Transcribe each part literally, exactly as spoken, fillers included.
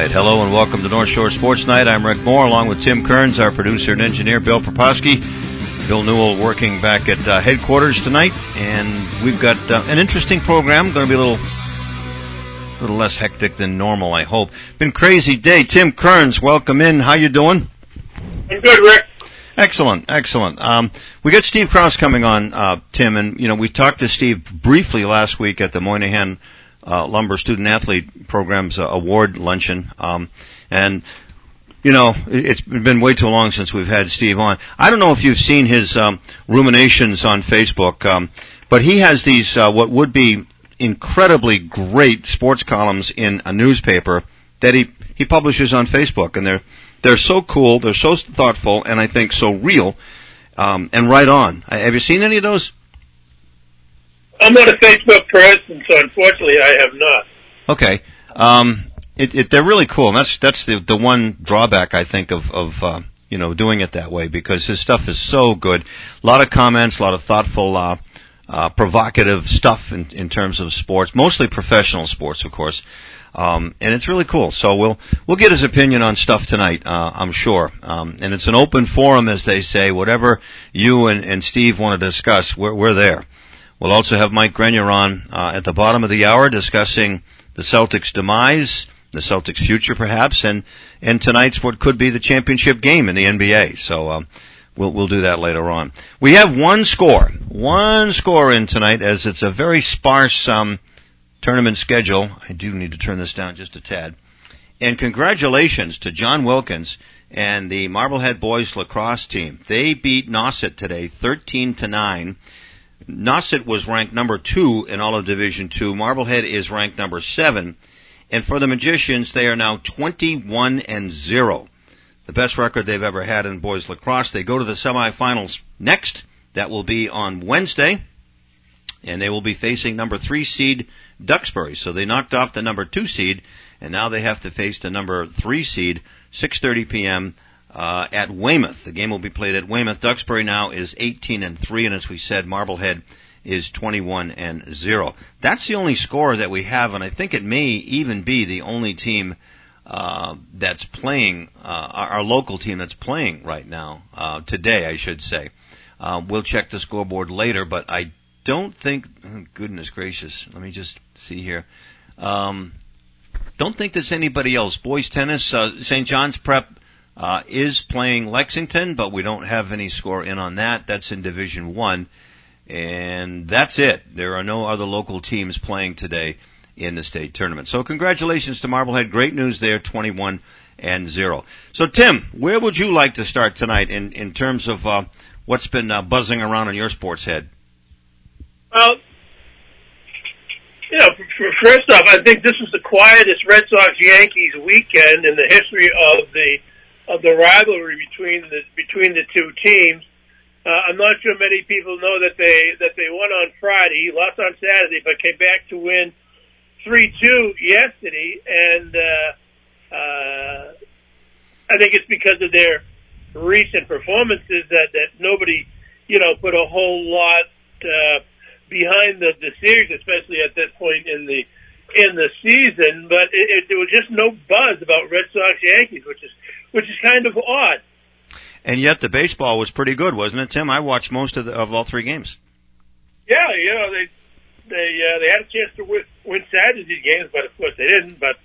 right, hello and welcome to North Shore Sports Night. I'm Rick Moore along with Tim Kearns, our producer and engineer, Bill Proposky. Bill Newell working back at uh, headquarters tonight, and we've got uh, an interesting program. Going to be a little, little less hectic than normal, I hope. Been a crazy day. Tim Kearns, welcome in. How you doing? I'm good, Rick. Excellent, excellent. Um, we got Steve Krause coming on, uh, Tim, and you know we talked to Steve briefly last week at the Moynihan uh, Lumber Student Athlete Program's uh, award luncheon, um, and. You know, it's been way too long since we've had Steve on. I don't know if you've seen his um, ruminations on Facebook, um, but he has these uh, what would be incredibly great sports columns in a newspaper that he he publishes on Facebook, and they're they're so cool, they're so thoughtful, and I think so real um, and right on. Have you seen any of those? I'm not a Facebook person, so unfortunately, I have not. Okay. Um, It, it, they're really cool, and that's that's the the one drawback I think of of uh, you know doing it that way, because his stuff is so good. A lot of comments, a lot of thoughtful, uh, uh, provocative stuff in in terms of sports, mostly professional sports, of course, um, and it's really cool. So we'll we'll get his opinion on stuff tonight, uh, I'm sure, um, and it's an open forum, as they say. Whatever you and, and Steve want to discuss, we're we're there. We'll also have Mike Grenier on uh, at the bottom of the hour discussing the Celtics' demise, the Celtics' future, perhaps, and and tonight's what could be the championship game in the N B A. So um, we'll we'll do that later on. We have one score, one score in tonight, as it's a very sparse um, tournament schedule. I do need to turn this down just a tad. And congratulations to John Wilkins and the Marblehead boys lacrosse team. They beat Nauset today, thirteen to nine. Nauset was ranked number two in all of Division Two. Marblehead is ranked number seven. And for the Magicians, they are now twenty-one and zero. The best record they've ever had in boys lacrosse. They go to the semifinals next. That will be on Wednesday. And they will be facing number three seed Duxbury. So they knocked off the number two seed, and now they have to face the number three seed, six thirty p.m. Uh, at Weymouth. The game will be played at Weymouth. Duxbury now is eighteen and three, and as we said, Marblehead is twenty-one and zero. That's the only score that we have, and I think it may even be the only team uh, that's playing, uh, our, our local team that's playing right now, uh, today, I should say. Uh, we'll check the scoreboard later, but I don't think, oh, goodness gracious, let me just see here. Um, don't think there's anybody else. Boys tennis, uh, Saint John's Prep uh, is playing Lexington, but we don't have any score in on that. That's in Division One. And that's it. There are no other local teams playing today in the state tournament. So congratulations to Marblehead. Great news there, twenty-one and zero. So Tim, where would you like to start tonight in, in terms of uh, what's been uh, buzzing around in your sports head? Well, you know, first off, I think this is the quietest Red Sox-Yankees weekend in the history of the of the rivalry between the between the two teams. Uh, I'm not sure many people know that they that they won on Friday, lost on Saturday, but came back to win three two yesterday. And uh, uh, I think it's because of their recent performances that, that nobody, you know, put a whole lot uh, behind the, the series, especially at this point in the in the season. But it, it, there was just no buzz about Red Sox Yankees, which is which is kind of odd. And yet the baseball was pretty good, wasn't it, Tim? I watched most of the, of all three games. Yeah, you know, they they uh, they had a chance to win, win Saturday's games, but of course they didn't. But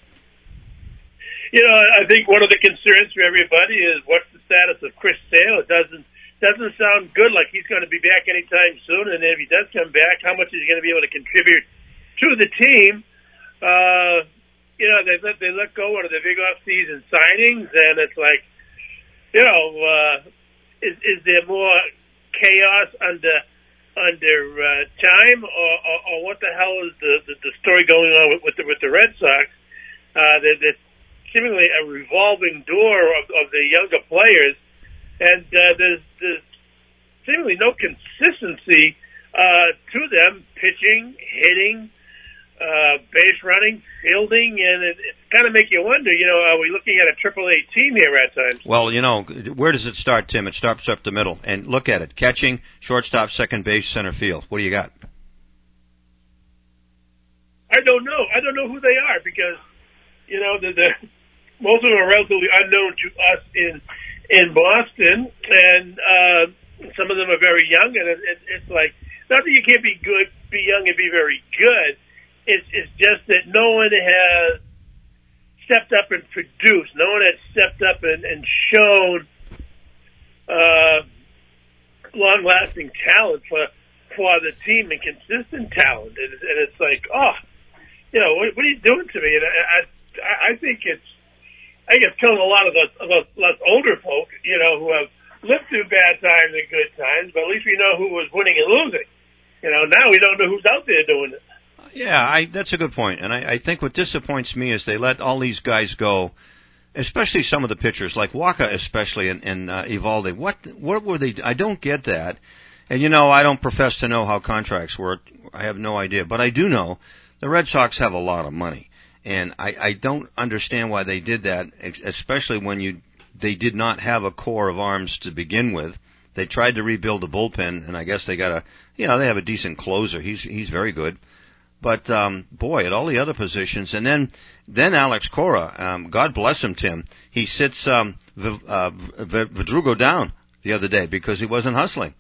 you know, I think one of the concerns for everybody is what's the status of Chris Sale. It doesn't doesn't sound good, like he's going to be back anytime soon. And if he does come back, how much is he going to be able to contribute to the team? Uh, you know, they let they let go of the big off-season signings, and it's like, you know, uh, is, is there more chaos under under uh, time, or, or, or what the hell is the, the, the story going on with, with the with the Red Sox? Uh, there, there's seemingly a revolving door of, of the younger players, and uh, there's, there's seemingly no consistency uh, to them: pitching, hitting, uh, base running, fielding, and it, it kind of make you wonder, you know, are we looking at a Triple A team here at times? Well, you know, where does it start, Tim? It starts up the middle. And look at it. Catching, shortstop, second base, center field. What do you got? I don't know. I don't know who they are because, you know, the, the most of them are relatively unknown to us in in Boston, and uh, some of them are very young. And it, it, it's like, not that you can't be good, be young, and be very good. It's it's just that no one has stepped up and produced. No one has stepped up and, and shown uh, long-lasting talent for for the team and consistent talent. And, and it's like, oh, you know, what, what are you doing to me? And I, I, I think it's, I think it's killing a lot of the, of the less older folk, you know, who have lived through bad times and good times. But at least we know who was winning and losing. You know, now we don't know who's out there doing it. Yeah, I, that's a good point. And I, I think what disappoints me is they let all these guys go, especially some of the pitchers, like Waka especially and, and uh, Eovaldi. What, what were they? I don't get that. And, you know, I don't profess to know how contracts work. I have no idea. But I do know the Red Sox have a lot of money. And I, I don't understand why they did that, especially when you they did not have a core of arms to begin with. They tried to rebuild the bullpen, and I guess they got a, you know, they have a decent closer. He's he's very good. But, um, boy, at all the other positions. And then, then Alex Cora, um, God bless him, Tim. He sits, um, v- uh, v- Verdrugo down the other day because he wasn't hustling.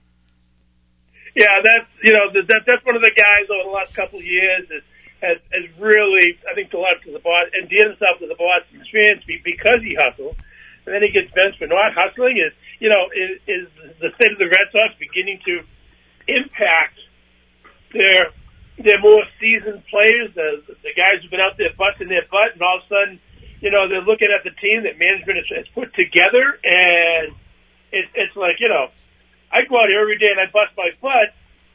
Yeah, that's, you know, that, that's one of the guys over the last couple of years is, has, has really, I think, the lot to the Boston, and deal himself to the Boston fans because he hustled. And then he gets benched for not hustling. Is, you know, is, is the state of the Red Sox beginning to impact their, They're more seasoned players, the, the guys who've been out there busting their butt, and all of a sudden, you know, they're looking at the team that management has, has put together, and it, it's like, you know, I go out here every day and I bust my butt,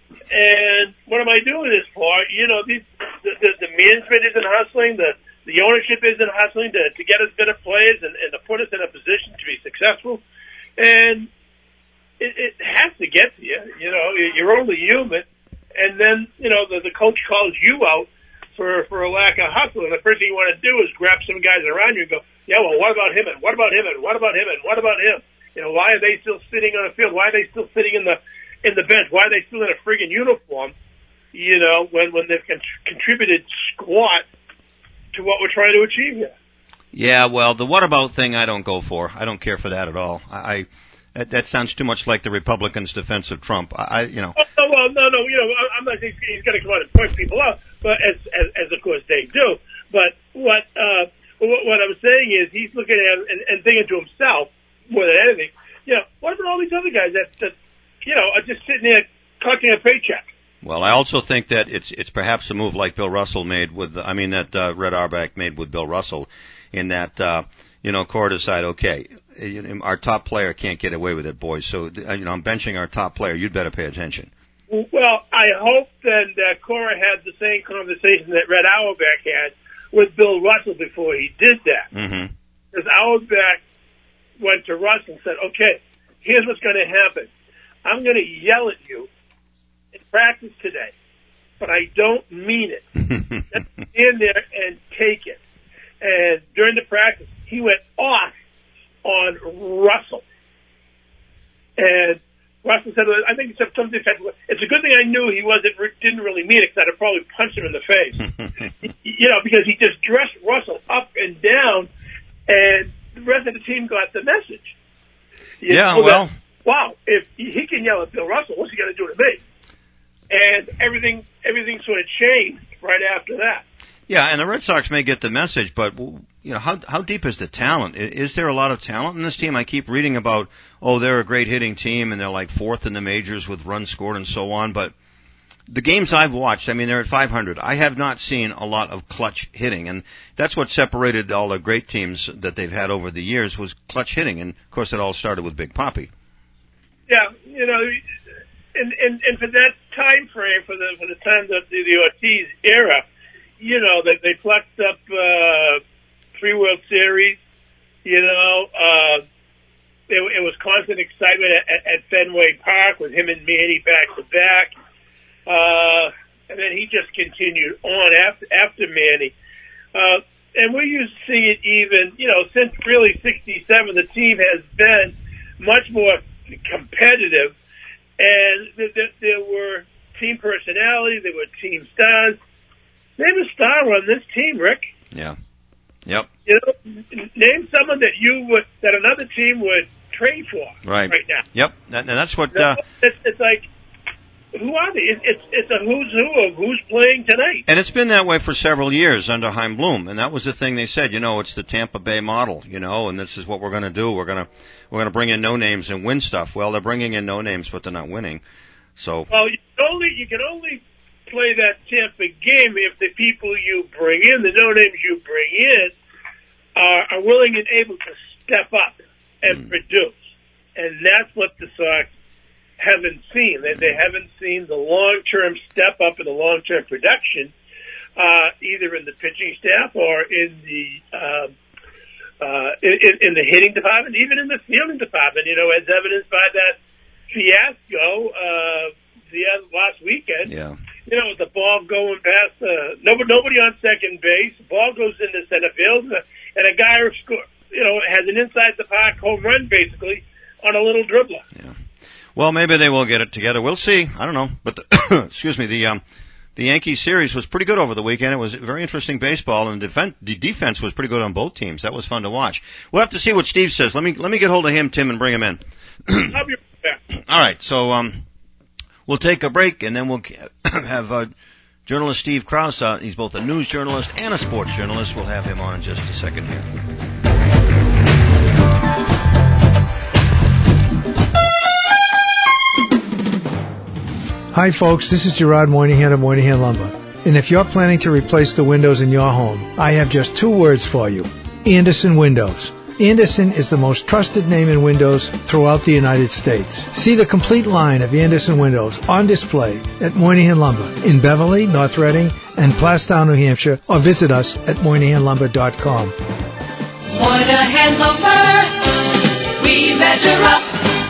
and what am I doing this for? You know, these, the, the, the management isn't hustling, the, the ownership isn't hustling to, to get us better players and, and to put us in a position to be successful, and it, it has to get to you. You know, you're only human. And then, you know, the, the coach calls you out for, for a lack of hustle. And the first thing you want to do is grab some guys around you and go, yeah, well, what about him? And what about him? And what about him? And what about him? You know, why are they still sitting on the field? Why are they still sitting in the, in the bench? Why are they still in a friggin' uniform? You know, when, when they've con- contributed squat to what we're trying to achieve here. Yeah, well, the what about thing I don't go for. I don't care for that at all. I, I That, that sounds too much like the Republicans' defense of Trump. I, I you know. Oh, no, well, no, no, you know, I'm not saying he's going to come out and point people out, but as, as, as of course they do. But what, uh, what, what I'm saying is he's looking at and, and thinking to himself more than anything, you know, what about all these other guys that, that, you know, are just sitting there collecting a paycheck? Well, I also think that it's, it's perhaps a move like Bill Russell made with, I mean, that, uh, Red Auerbach made with Bill Russell in that, uh, you know, Cora decided, okay, our top player can't get away with it, boys. So, you know, I'm benching our top player. You'd better pay attention. Well, I hope then that Cora had the same conversation that Red Auerbach had with Bill Russell before he did that. Mm-hmm. Because Auerbach went to Russell and said, okay, here's what's going to happen. I'm going to yell at you in practice today, but I don't mean it. Just stand there and take it. And during the practice, he went off on Russell. And Russell said, I think he said something effective. It's a good thing I knew he wasn't, didn't really mean it, because I'd have probably punched him in the face. You know, because he just dressed Russell up and down, and the rest of the team got the message. You yeah, know, well. That, wow, if he can yell at Bill Russell, what's he going to do to me? And everything, everything sort of changed right after that. Yeah, and the Red Sox may get the message, but, you know, how how deep is the talent? Is there a lot of talent in this team? I keep reading about, oh, they're a great hitting team, and they're like fourth in the majors with runs scored and so on, but the games I've watched, I mean, they're at five hundred. I have not seen a lot of clutch hitting, and that's what separated all the great teams that they've had over the years was clutch hitting, and, of course, it all started with Big Papi. Yeah, you know, and, and, and for that time frame, for the, for the time of the, the Ortiz era, you know, they, they plucked up, uh, three World Series, you know, uh, it, it was constant excitement at, at Fenway Park with him and Manny back to back. Uh, and then he just continued on after, after Manny. Uh, and we're used to seeing it even, you know, since really sixty-seven, the team has been much more competitive, and th- th- there were team personalities, there were team stars. Name a star on this team, Rick. Yeah. Yep. You know, name someone that you would, that another team would trade for right, right now. Yep, and that's what. You know, uh, it's, it's like, who are they? It, it's it's a who's who of who's playing tonight. And it's been that way for several years under Chaim Bloom, and that was the thing they said. You know, it's the Tampa Bay model. You know, and this is what we're going to do. We're going to we're going to bring in no names and win stuff. Well, they're bringing in no names, but they're not winning. So. Well, you can only you can only play that Tampa game if the people you bring in, the no names you bring in, are, are willing and able to step up and mm. produce, and that's what the Sox haven't seen. They, they haven't seen the long-term step up in the long-term production, uh, either in the pitching staff or in the uh, uh, in, in the hitting department, even in the fielding department. You know, as evidenced by that fiasco uh, the other, last weekend. Yeah. You know, the ball going past uh, nobody, nobody on second base. The ball goes into center field, and a guy, you know, has an inside the park home run basically on a little dribbler. Yeah. Well, maybe they will get it together. We'll see. I don't know, but the, excuse me, the um, the Yankees series was pretty good over the weekend. It was very interesting baseball, and defense, the defense was pretty good on both teams. That was fun to watch. We'll have to see what Steve says. Let me let me get hold of him, Tim, and bring him in. I'll be right back. All right, so um, we'll take a break, and then we'll have uh, journalist Steve Krause. Uh, he's both a news journalist and a sports journalist. We'll have him on in just a second here. Hi folks, this is Gerard Moynihan of Moynihan Lumber. And if you're planning to replace the windows in your home, I have just two words for you. Andersen Windows. Andersen is the most trusted name in windows throughout the United States. See the complete line of Andersen windows on display at Moynihan Lumber in Beverly, North Reading, and Plastown, New Hampshire, or visit us at Moynihan Lumber dot com. Moynihan Lumber, we measure up.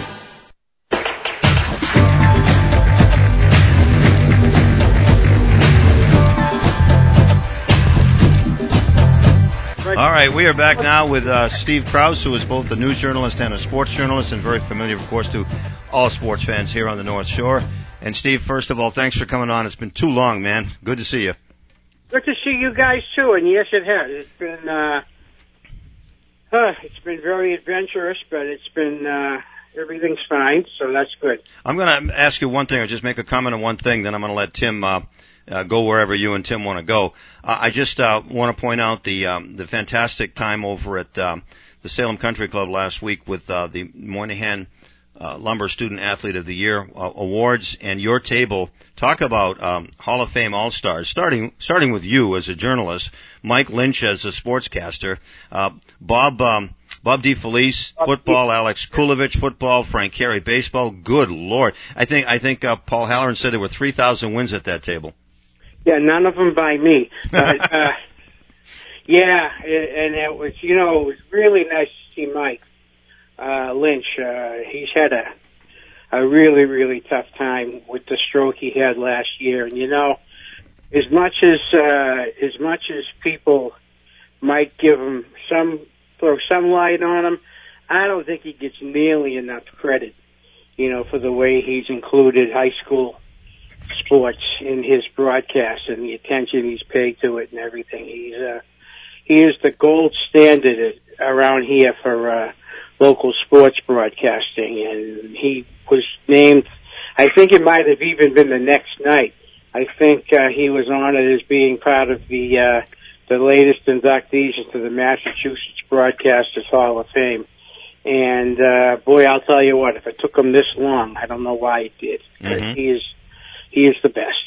All right, we are back now with uh, Steve Krause, who is both a news journalist and a sports journalist, and very familiar, of course, to all sports fans here on the North Shore. And Steve, first of all, thanks for coming on. It's been too long, man. Good to see you. Good to see you guys too, and yes, it has. It's been uh, uh it's been very adventurous, but it's been uh, everything's fine, so that's good. I'm going to ask you one thing, or just make a comment on one thing, then I'm going to let Tim uh, uh, go wherever you and Tim want to go. Uh, I just uh, want to point out the um, the fantastic time over at um, the Salem Country Club last week with uh, the Moynihan uh, Lumber Student Athlete of the Year uh, awards, and your table. Talk about um, Hall of Fame All-Stars, starting starting with you as a journalist, Mike Lynch as a sportscaster, uh, Bob um, Bob DeFelice, football, Alex Kulovich, football, Frank Carey, baseball. Good Lord. I think I think uh, Paul Halloran said there were three thousand wins at that table. Yeah, none of them by me. But, uh, yeah, and it was, you know, it was really nice to see Mike uh, Lynch. Uh, he's had a a really, really tough time with the stroke he had last year. And, you know, as much as uh, as much as people might give him some, throw some light on him, I don't think he gets nearly enough credit, you know, for the way he's included high school sports in his broadcast and the attention he's paid to it and everything. He's uh, he is the gold standard around here for uh, local sports broadcasting, and he was named. I think it might have even been the next night. I think uh, he was honored as being part of the uh, the latest inductees into the Massachusetts Broadcasters Hall of Fame. And uh, boy, I'll tell you what, if it took him this long, I don't know why it did. Mm-hmm. He is. He is the best.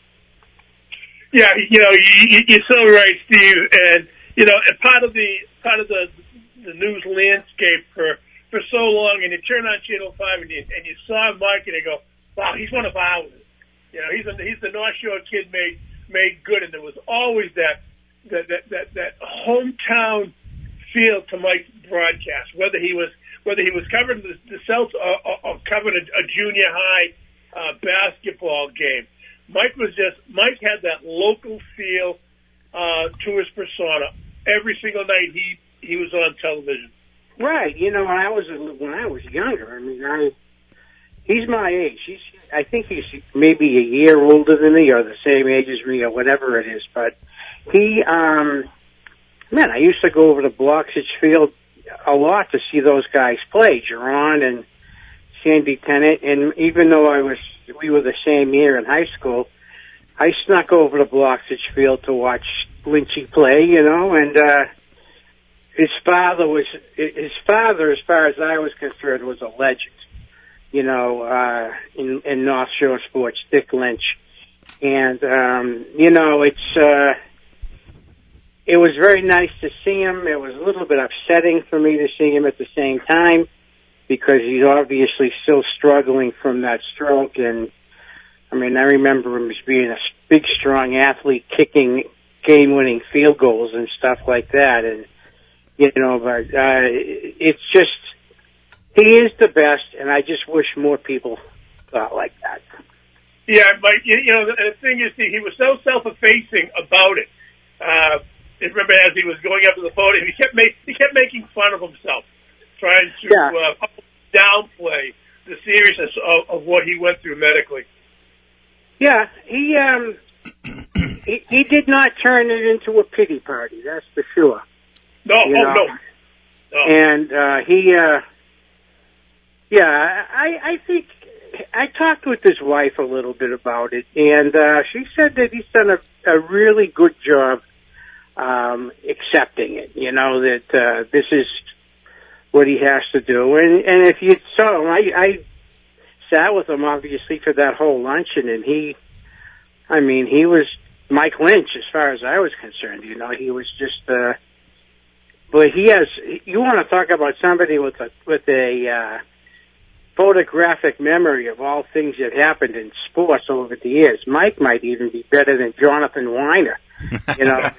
Yeah, you know, you, you're so right, Steve. And you know, part of the part of the the news landscape for for so long, and you turn on Channel Five and you and you saw Mike, and you go, "Wow, he's one of ours." You know, he's a, he's the North Shore kid made made good, and there was always that that that that, that hometown feel to Mike's broadcast, whether he was whether he was covering the, the Celts or, or, or covering a, a junior high Uh, basketball game. Mike was just, Mike had that local feel, uh, to his persona. Every single night he, he was on television. Right. You know, when I was, when I was younger, I mean, I, he's my age. He's, I think he's maybe a year older than me or the same age as me or whatever it is, but he, um, man, I used to go over to Bloxage Field a lot to see those guys play, Geron and Sandy Tennant. And even though I was, we were the same year in high school, I snuck over to Bloxage Field to watch Lynchy play, you know, and, uh, his father was, his father, as far as I was concerned, was a legend, you know, uh, in, in North Shore sports, Dick Lynch. And, um, you know, it's, uh, it was very nice to see him. It was a little bit upsetting for me to see him at the same time because he's obviously still struggling from that stroke. And, I mean, I remember him as being a big, strong athlete, kicking game-winning field goals and stuff like that. And, you know, but uh, it's just, he is the best, and I just wish more people thought like that. Yeah, but, you know, the, the thing is, he was so self-effacing about it. Uh, I remember as he was going up to the podium, he kept, make, he kept making fun of himself, trying to Yeah. uh, downplay the seriousness of, of what he went through medically. Yeah, he, um, he, he did not turn it into a pity party, that's for sure. No, You oh, know? no. no. And, uh, he, uh, yeah, I, I think, I talked with his wife a little bit about it, and, uh, she said that he's done a, a really good job, um, accepting it, you know, that, uh, this is what he has to do. And, and if you saw him, I, I sat with him, obviously, for that whole luncheon, and he, I mean, he was Mike Lynch, as far as I was concerned, you know, he was just, uh, but he has, you want to talk about somebody with a, with a, uh, photographic memory of all things that happened in sports over the years. Mike might even be better than Jonathan Weiner, you know.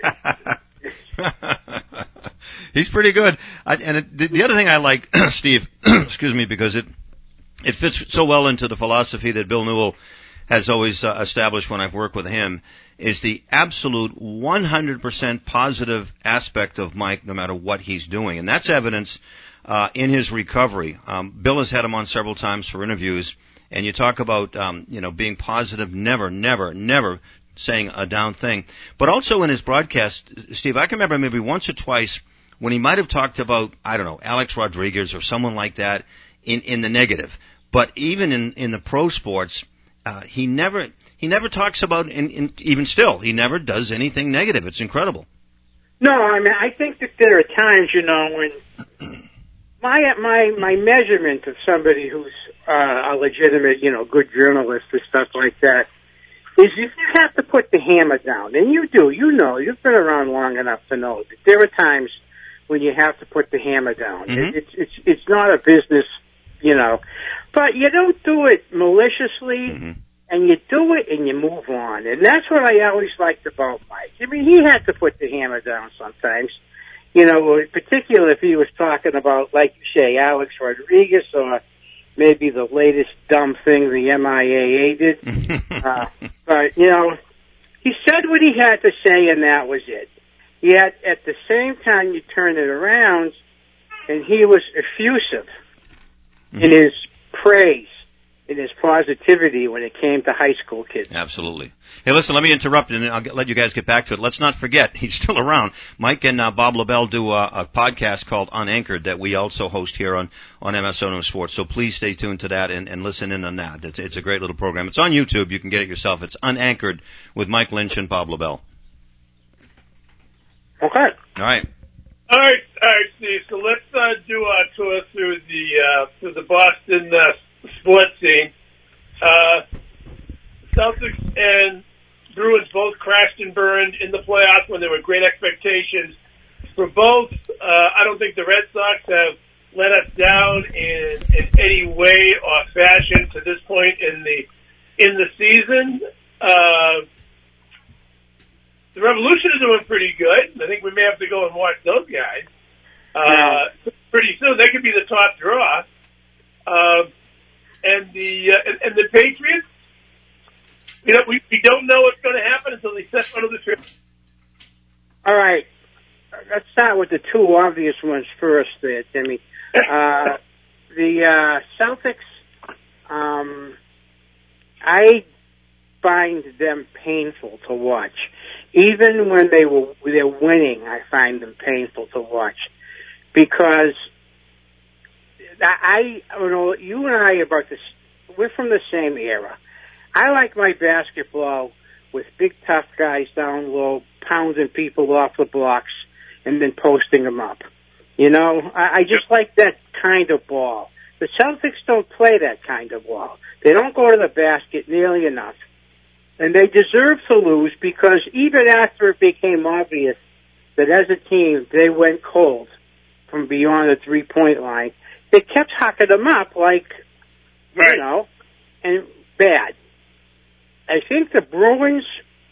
He's pretty good. I, and it, the, the other thing I like, Steve, excuse me, because it, it fits so well into the philosophy that Bill Newell has always uh, established when I've worked with him, is the absolute one hundred percent positive aspect of Mike no matter what he's doing. And that's evidence uh, in his recovery. Um, Bill has had him on several times for interviews, and you talk about, um, you know, being positive, never, never, never saying a down thing. But also in his broadcast, Steve, I can remember maybe once or twice when he might have talked about, I don't know, Alex Rodriguez or someone like that in, in the negative. But even in, in the pro sports, uh, he never, he never talks about, in, in, even still, he never does anything negative. It's incredible. No, I mean, I think that there are times, you know, when my, my, my measurement of somebody who's, uh, a legitimate, you know, good journalist or stuff like that is if you have to put the hammer down, and you do, you know, you've been around long enough to know that there are times when you have to put the hammer down. Mm-hmm. It's, it's, it's not a business, you know, but you don't do it maliciously, mm-hmm. and you do it and you move on. And that's what I always liked about Mike. I mean, he had to put the hammer down sometimes, you know, particularly if he was talking about, like you say, Alex Rodriguez or maybe the latest dumb thing the M I A A did. uh, but, you know, he said what he had to say and that was it. Yet, at the same time, you turn it around, and he was effusive mm-hmm. in his praise, in his positivity when it came to high school kids. Absolutely. Hey, listen, let me interrupt, and I'll get, let you guys get back to it. Let's not forget, he's still around. Mike and uh, Bob LaBelle do a, a podcast called Unanchored that we also host here on, on M S O News Sports. So please stay tuned to that and, and listen in on that. It's, it's a great little program. It's on YouTube. You can get it yourself. It's Unanchored with Mike Lynch and Bob LaBelle. Okay. All right. All right, all right, Steve. So let's uh, do a tour through the uh, through the Boston uh, sports scene. Uh, Celtics and Bruins both crashed and burned in the playoffs when there were great expectations for both. Uh, I don't think the Red Sox have let us down in, in any way or fashion to this point in the in the season. Uh, The Revolution is doing pretty good. I think we may have to go and watch those guys. Uh, yeah. Pretty soon, they could be the top draw. Uh, and the uh, and, and the Patriots, you know, we, we don't know what's going to happen until they set one of the trip. All right. Let's start with the two obvious ones first there, Timmy. Uh, the uh, Celtics, um, I find them painful to watch. even when they were they're winning, I find them painful to watch because I, I you know, you and I are about this. We're from the same era. I like my basketball with big tough guys down low, pounding people off the blocks, and then posting them up. You know, I, I just like that kind of ball. The Celtics don't play that kind of ball. They don't go to the basket nearly enough. And they deserve to lose because even after it became obvious that as a team they went cold from beyond the three-point line, they kept hocking them up like, right. you know, and bad. I think the Bruins,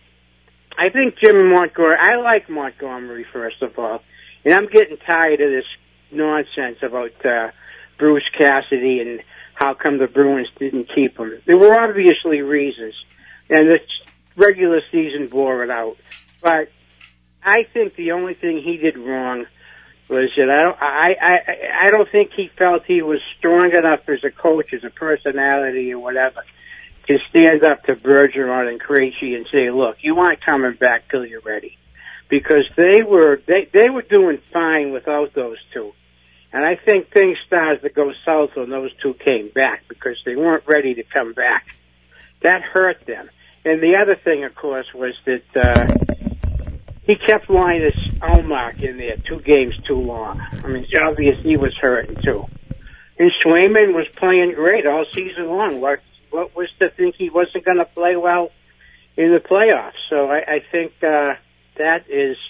I think Jim Montgomery, I like Montgomery, first of all, and I'm getting tired of this nonsense about uh, Bruce Cassidy and how come the Bruins didn't keep him. There were obviously reasons, and the regular season bore it out. But I think the only thing he did wrong was that I don't, I, I, I don't think he felt he was strong enough as a coach, as a personality or whatever, to stand up to Bergeron and Krejci and say, look, you aren't coming back till you're ready. Because they were, they, they were doing fine without those two. And I think things started to go south when those two came back because they weren't ready to come back. That hurt them. And the other thing, of course, was that uh, he kept Linus Ullmark in there two games too long. I mean, it's obvious he was hurting, too. And Swayman was playing great all season long. What, what was to think he wasn't going to play well in the playoffs? So I, I think uh, that is...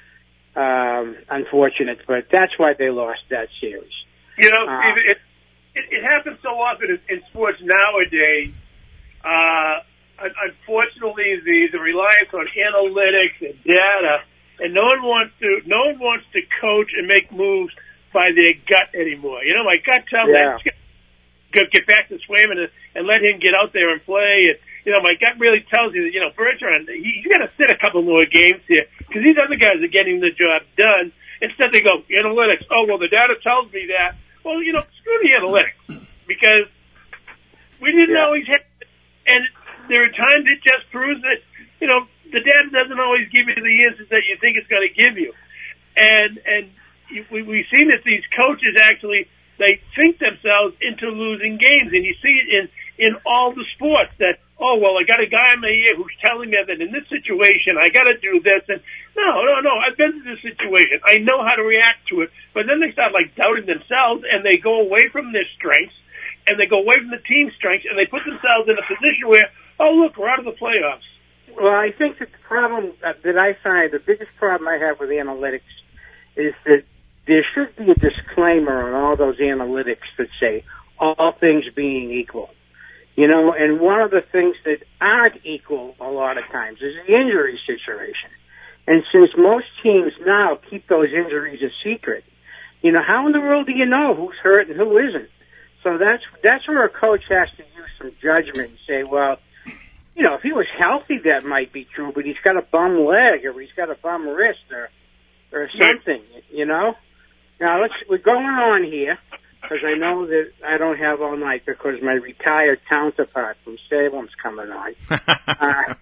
Um, unfortunate, but that's why they lost that series. You know, uh, Steve, it, it, it happens so often in, in sports nowadays. Uh, unfortunately, the, the reliance on analytics and data, and no one wants to, no one wants to coach and make moves by their gut anymore. You know, my gut tells yeah. me get, get back to Swayman and, and let him get out there and play. And, you know, my gut really tells you that, you know, Bergeron, he, he's got to sit a couple more games here because these other guys are getting the job done. Instead they go, analytics, oh, well, the data tells me that. Well, you know, screw the analytics because we didn't yeah. always hit it. And there are times it just proves that, you know, the data doesn't always give you the answers that you think it's going to give you. And, and we, we've seen that these coaches actually, they think themselves into losing games. And you see it in, in all the sports that, oh, well, I got a guy in my ear who's telling me that in this situation I got to do this. And no, no, no, I've been through this situation. I know how to react to it. But then they start, like, doubting themselves, and they go away from their strengths, and they go away from the team's strengths, and they put themselves in a position where, oh, look, we're out of the playoffs. Well, I think that the problem that I find, the biggest problem I have with analytics is that there should be a disclaimer on all those analytics that say, all things being equal. You know, and one of the things that aren't equal a lot of times is the injury situation. And since most teams now keep those injuries a secret, you know, how in the world do you know who's hurt and who isn't? So that's that's where a coach has to use some judgment and say, well, you know, if he was healthy, that might be true, but he's got a bum leg or he's got a bum wrist or or something, you know? Now, let's we're going on here. Because I know that I don't have all night because my retired counterpart from Salem's coming on. uh,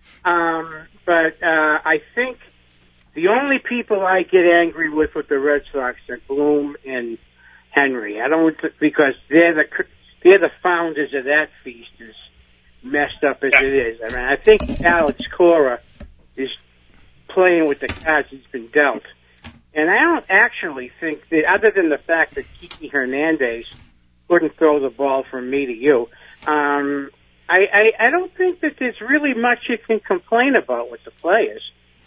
um, but uh, I think the only people I get angry with with the Red Sox are Bloom and Henry. I don't because they're the they're the founders of that feast, as messed up as it is. I mean, I think Alex Cora is playing with the cards he's been dealt. And I don't actually think that, other than the fact that Kiki Hernandez couldn't throw the ball from me to you, um, I, I, I don't think that there's really much you can complain about with the players,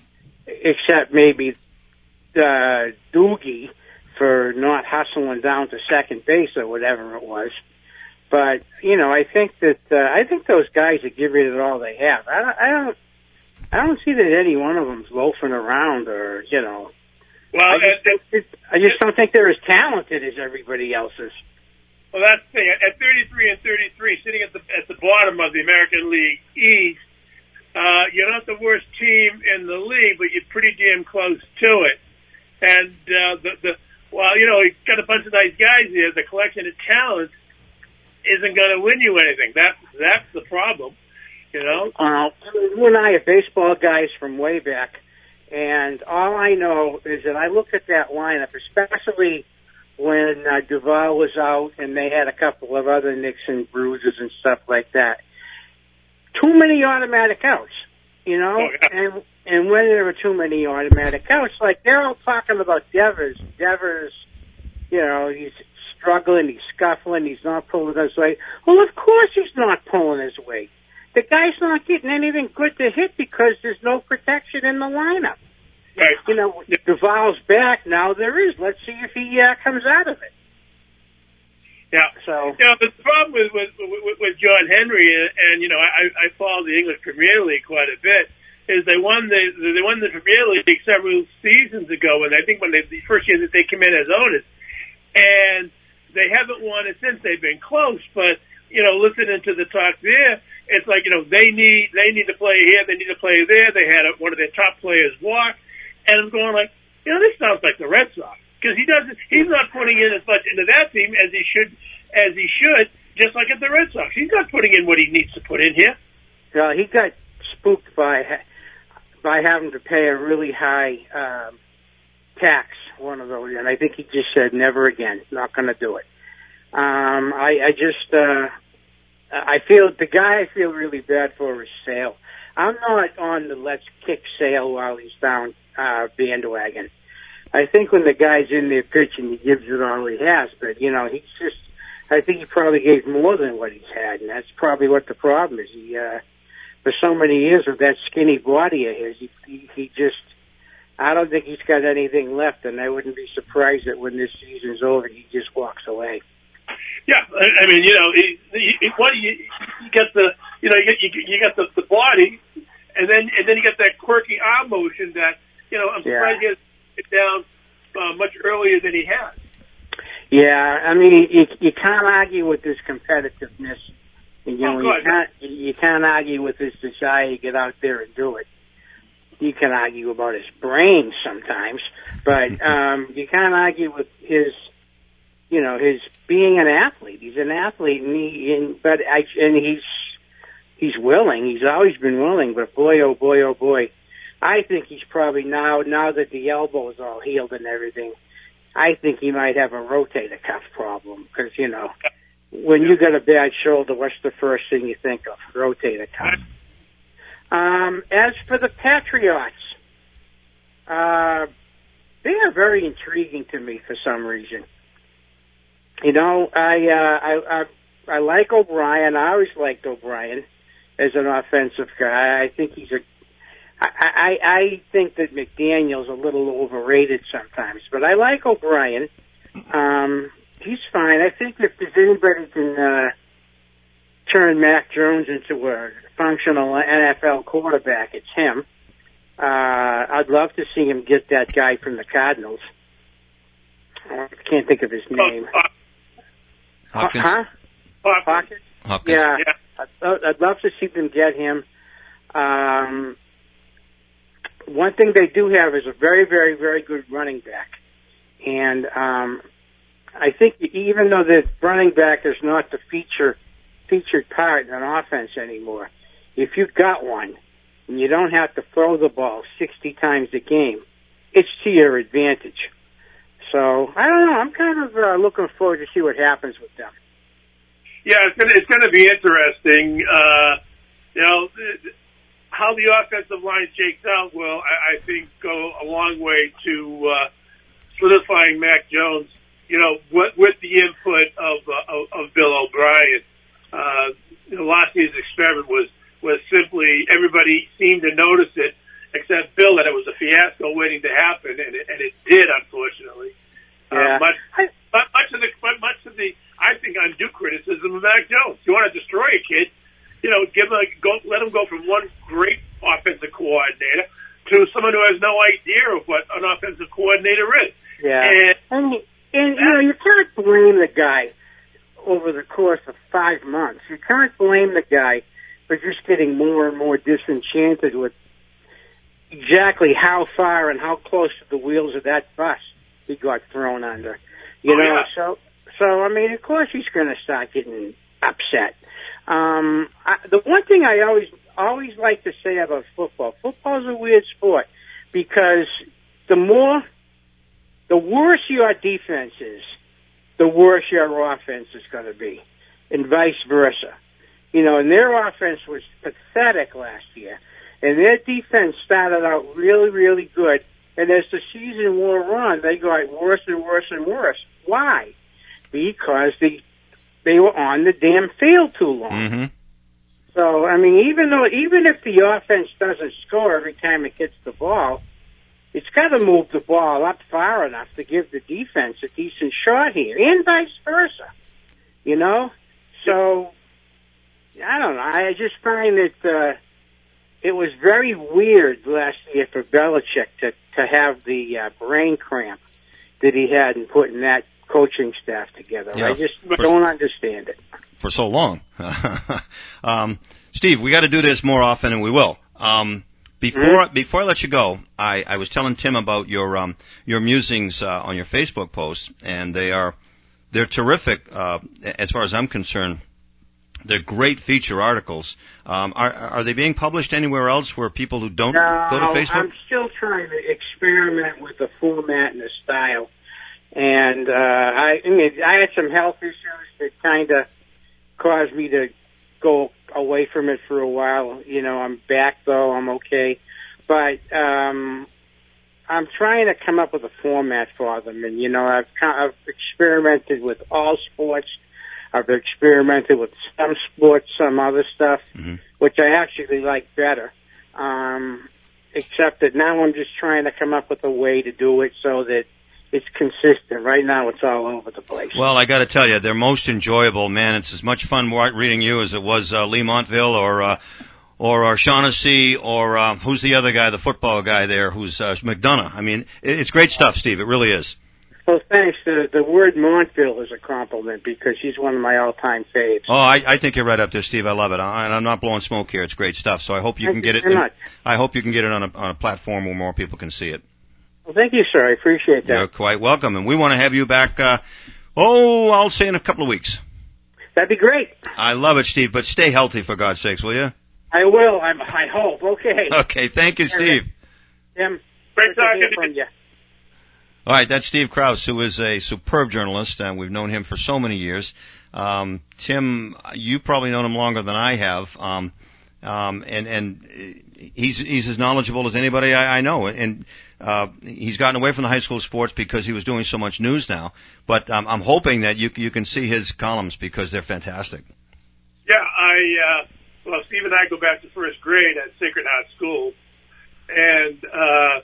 except maybe uh, Doogie for not hustling down to second base or whatever it was. But you know, I think that uh, I think those guys are giving it all they have. I don't, I don't, I don't see that any one of them's loafing around or you know. Well, I just, at, it, I just don't think they're as talented as everybody else is. Well, that's the thing. At thirty-three and thirty-three, sitting at the at the bottom of the American League East, uh, you're not the worst team in the league, but you're pretty damn close to it. And uh, the the well, you know, you've got a bunch of nice guys here. The collection of talent isn't going to win you anything. That's that's the problem. You know? Uh, you and I are baseball guys from way back, and all I know is that I look at that lineup, especially when uh, Duvall was out and they had a couple of other nicks and bruises and stuff like that. Too many automatic outs, you know? Oh, yeah. And and when there are too many automatic outs, like they're all talking about Devers. Devers, you know, he's struggling, he's scuffling, he's not pulling his weight. Well, of course he's not pulling his weight. The guy's not getting anything good to hit because there's no protection in the lineup. Right. You know, Duvall's back now. There is. Let's see if he uh, comes out of it. Yeah. So. You know, the problem with with, with, with John Henry, and you know, I, I follow the English Premier League quite a bit, is they won the they won the Premier League several seasons ago, and I think when they the first year that they came in as owners, and they haven't won it since. They've been close, but you know, listening to the talk there, it's like, you know, they need they need to play here, they need to play there. They had a, one of their top players walk. And I'm going like, you know, this sounds like the Red Sox, because he doesn't, he's not putting in as much into that team as he should, as he should, just like at the Red Sox. He's not putting in what he needs to put in here. Uh, he got spooked by by having to pay a really high um, tax, one of those, and I think he just said, never again, not going to do it. Um, I, I just, uh, I feel the guy I feel really bad for is Sale. I'm not on the let's kick Sale while he's down uh, bandwagon. I think when the guy's in there pitching, he gives it all he has. But, you know, he's just, I think he probably gave more than what he's had. And that's probably what the problem is. He, uh, for so many years with that skinny body of his, he, he, he just, I don't think he's got anything left. And I wouldn't be surprised that when this season's over, he just walks away. Yeah, I, I mean, you know, he, he, he, what you, you get the, you know, you get you, you get the, the body, and then and then you get that quirky arm motion that, you know, I'm surprised Yeah. he has it down uh, much earlier than he has. Yeah, I mean, you, you can't argue with his competitiveness. You know, Oh, you good. can't you can't argue with his desire to get out there and do it. You can argue about his brain sometimes, but um, you can't argue with his. You know, his being an athlete. He's an athlete, and he, and, but I, and he's, he's willing. He's always been willing, but boy, oh boy, oh boy. I think he's probably now, now that the elbow is all healed and everything, I think he might have a rotator cuff problem. Cause, you know, when you got a bad shoulder, what's the first thing you think of? Rotator cuff. Um, as for the Patriots, uh, they are very intriguing to me for some reason. You know, I, uh, I, I, I like O'Brien. I always liked O'Brien as an offensive guy. I think he's a, I, I, I think that McDaniel's a little overrated sometimes, but I like O'Brien. Um, he's fine. I think if there's anybody can, uh, turn Mac Jones into a functional N F L quarterback, it's him. Uh, I'd love to see him get that guy from the Cardinals. I can't think of his name. Oh, uh, Hawkins. Huh? Hawkins. Hawkins. Yeah. Yeah. I'd, I'd love to see them get him. Um, one thing they do have is a very, very, very good running back. And um, I think even though the running back is not the feature featured part in an offense anymore, if you've got one and you don't have to throw the ball sixty times a game, it's to your advantage. So, I don't know. I'm kind of uh, looking forward to see what happens with them. Yeah, it's gonna it's gonna be interesting. Uh, you know, how the offensive line shakes out will, I, I think, go a long way to uh, solidifying Mac Jones. You know, with, with the input of, uh, of of Bill O'Brien. Uh, you know, last year's experiment was was simply everybody seemed to notice it, except Bill, that it was a fiasco waiting to happen, and it, and it did, unfortunately. Yeah. Uh, much, but much of the, but much of the, I think, undue criticism of Mac Jones. You want to destroy a kid, you know, give him a, go, let him go from one great offensive coordinator to someone who has no idea of what an offensive coordinator is. Yeah. And, And, and you know, you can't blame the guy over the course of five months. You can't blame the guy for just getting more and more disenchanted with exactly how far and how close to the wheels of that bus he got thrown under. You Oh, know, yeah. so, so, I mean, of course he's going to start getting upset. Um, I, the one thing I always, always like to say about football, football's a weird sport because the more, the worse your defense is, the worse your offense is going to be, and vice versa. You know, and their offense was pathetic last year, and their defense started out really, really good, and as the season wore on, they got worse and worse and worse. Why? Because they they were on the damn field too long. Mm-hmm. So, I mean, even though, even if the offense doesn't score every time it gets the ball, it's got to move the ball up far enough to give the defense a decent shot here, and vice versa. You know? So, I don't know. I just find that uh, it was very weird last year for Belichick to, to have the uh, brain cramp that he had in putting that coaching staff together. Yeah, I just for, don't understand it. For so long. um, Steve, we got to do this more often, and we will. Um, before mm-hmm. before I let you go, I, I was telling Tim about your um, your musings uh, on your Facebook posts, and they are they're terrific uh, as far as I'm concerned. They're great feature articles. Um, are are they being published anywhere else where people who don't no, go to Facebook? I'm still trying to experiment with the format and the style. And uh, I, I mean, I had some health issues that kind of caused me to go away from it for a while. You know, I'm back though. I'm okay, but um, I'm trying to come up with a format for them. And you know, I've kind of experimented with all sports. I've experimented with some sports, some other stuff, mm-hmm. which I actually like better. Um, except that now I'm just trying to come up with a way to do it so that it's consistent. Right now, it's all over the place. Well, I got to tell you, they're most enjoyable, man. It's as much fun reading you as it was uh, Lee Montville or uh, or uh, Shaughnessy or uh, who's the other guy, the football guy there, who's uh, McDonough. I mean, it's great stuff, Steve. It really is. Well, thanks. The, the word Montville is a compliment because he's one of my all-time faves. Oh, I, I think you're right up there, Steve. I love it. I, and I'm not blowing smoke here. It's great stuff. So I hope you Thank can get you it. very In, much. I hope you can get it on a, on a platform where more people can see it. Well, thank you, sir. I appreciate that. You're quite welcome. And we want to have you back, uh, oh, I'll say in a couple of weeks. That'd be great. I love it, Steve, but stay healthy for God's sakes, will you? I will. I'm, I hope. Okay. Okay. Thank you, Steve. Tim, great talking to you. All right, that's Steve Krause, who is a superb journalist, and we've known him for so many years. Um, Tim, you've probably known him longer than I have, um, um, and and he's he's as knowledgeable as anybody I, I know. And uh, he's gotten away from the high school sports because he was doing so much news now. But um, I'm hoping that you you can see his columns because they're fantastic. Yeah, I uh, well, Steve and I go back to first grade at Sacred Heart School, and uh,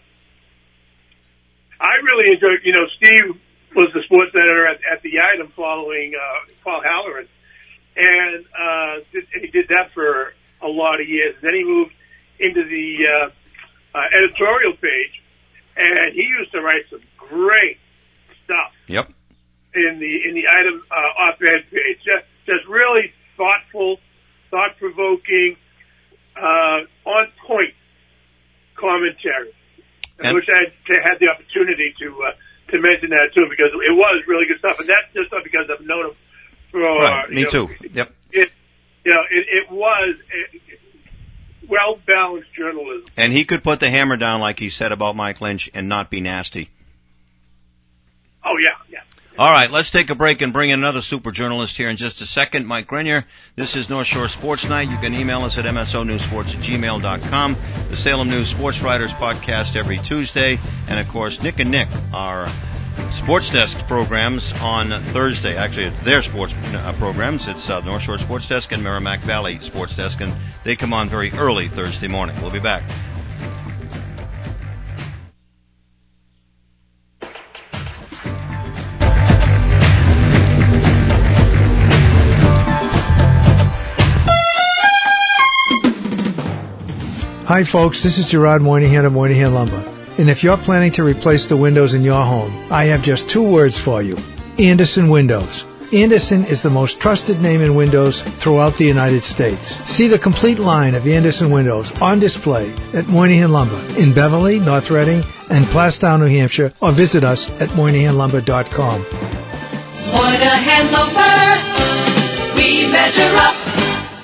I really enjoyed, you know, Steve was the sports editor at, at the Item following uh, Paul Halloran, and, uh, did, and he did that for a lot of years. And then he moved into the uh, uh, editorial page, and he used to write some great stuff. Yep. In the in the Item uh, op-ed page, just just really thoughtful, thought-provoking, uh, on-point commentary. I wish I had, had the opportunity to uh, to mention that too, because it was really good stuff, and that's just not because I've known him for. Right, Uh, me know, too. Yep. It, you know, it, it was well balanced journalism. And he could put the hammer down, like he said about Mike Lynch, and not be nasty. Oh yeah, yeah. All right, let's take a break and bring in another super journalist here in just a second, Mike Grenier. This is North Shore Sports Night. You can email us at m s o news sports at gmail dot com. The Salem News Sports Writers podcast every Tuesday. And, of course, Nick and Nick, our sports desk programs on Thursday. Actually, it's their sports uh, programs. It's uh, North Shore Sports Desk and Merrimack Valley Sports Desk, and they come on very early Thursday morning. We'll be back. Hi folks, this is Gerard Moynihan of Moynihan Lumber. And if you're planning to replace the windows in your home, I have just two words for you. Andersen Windows. Andersen is the most trusted name in windows throughout the United States. See the complete line of Andersen windows on display at Moynihan Lumber in Beverly, North Reading, and Plastown, New Hampshire, or visit us at moynihan lumber dot com. Moynihan Lumber, we measure up. All right,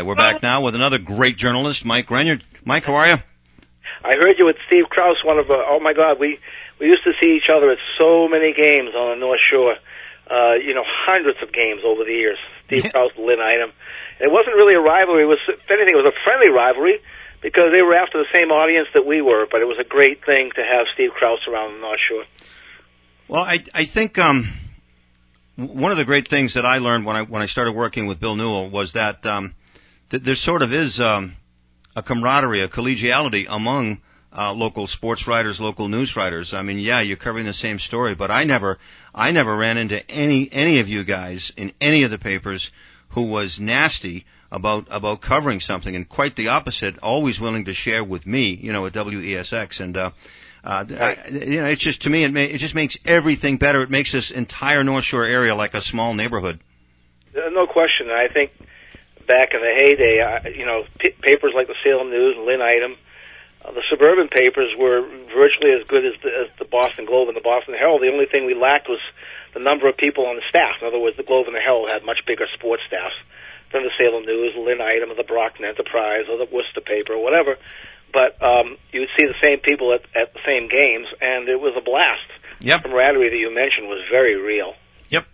right, we're back now with another great journalist, Mike Renyard. Mike, how are you? I heard you with Steve Krause, one of, uh, oh my God, we, we used to see each other at so many games on the North Shore, uh, you know, hundreds of games over the years. Steve Yeah. Krause, Lynn Item. It wasn't really a rivalry, it was, if anything, it was a friendly rivalry, because they were after the same audience that we were, but it was a great thing to have Steve Krause around the North Shore. Well, I, I think, um, one of the great things that I learned when I, when I started working with Bill Newell was that, um, that there sort of is, um, a camaraderie, a collegiality among uh, local sports writers, local news writers. I mean, yeah, you're covering the same story, but I never, I never ran into any any of you guys in any of the papers who was nasty about about covering something, and quite the opposite, always willing to share with me, you know, at W E S X. And uh, uh, I, you know, it's just to me, it, may, it just makes everything better. It makes this entire North Shore area like a small neighborhood. Uh, no question. I think back in the heyday, uh, you know, p- papers like the Salem News and Lynn Item, uh, the suburban papers were virtually as good as the, as the Boston Globe and the Boston Herald. The only thing we lacked was the number of people on the staff. In other words, the Globe and the Herald had much bigger sports staffs than the Salem News, Lynn Item, or the Brockton Enterprise, or the Worcester paper, or whatever. But um, you would see the same people at, at the same games, and it was a blast. Yep. The camaraderie that you mentioned was very real. Yep.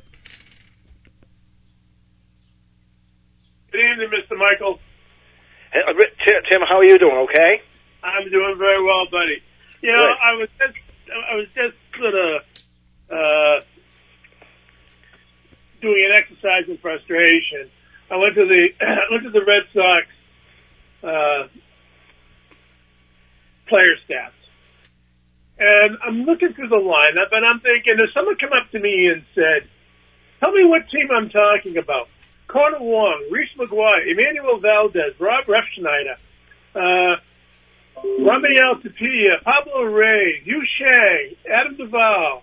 Good evening, Mister Michael. Hey, uh, Ri- Tim, Tim, how are you doing? Okay. I'm doing very well, buddy. You know, Good. I was just, I was just sort of uh, doing an exercise in frustration. I went to the went to the Red Sox uh, player stats, and I'm looking through the lineup, and I'm thinking, if someone come up to me and said, "Tell me what team I'm talking about." Connor Wong, Reese McGuire, Emmanuel Valdez, Rob Refschneider, uh, Rafael Tapia, Pablo Reyes, Yu Shang, Adam Duvall.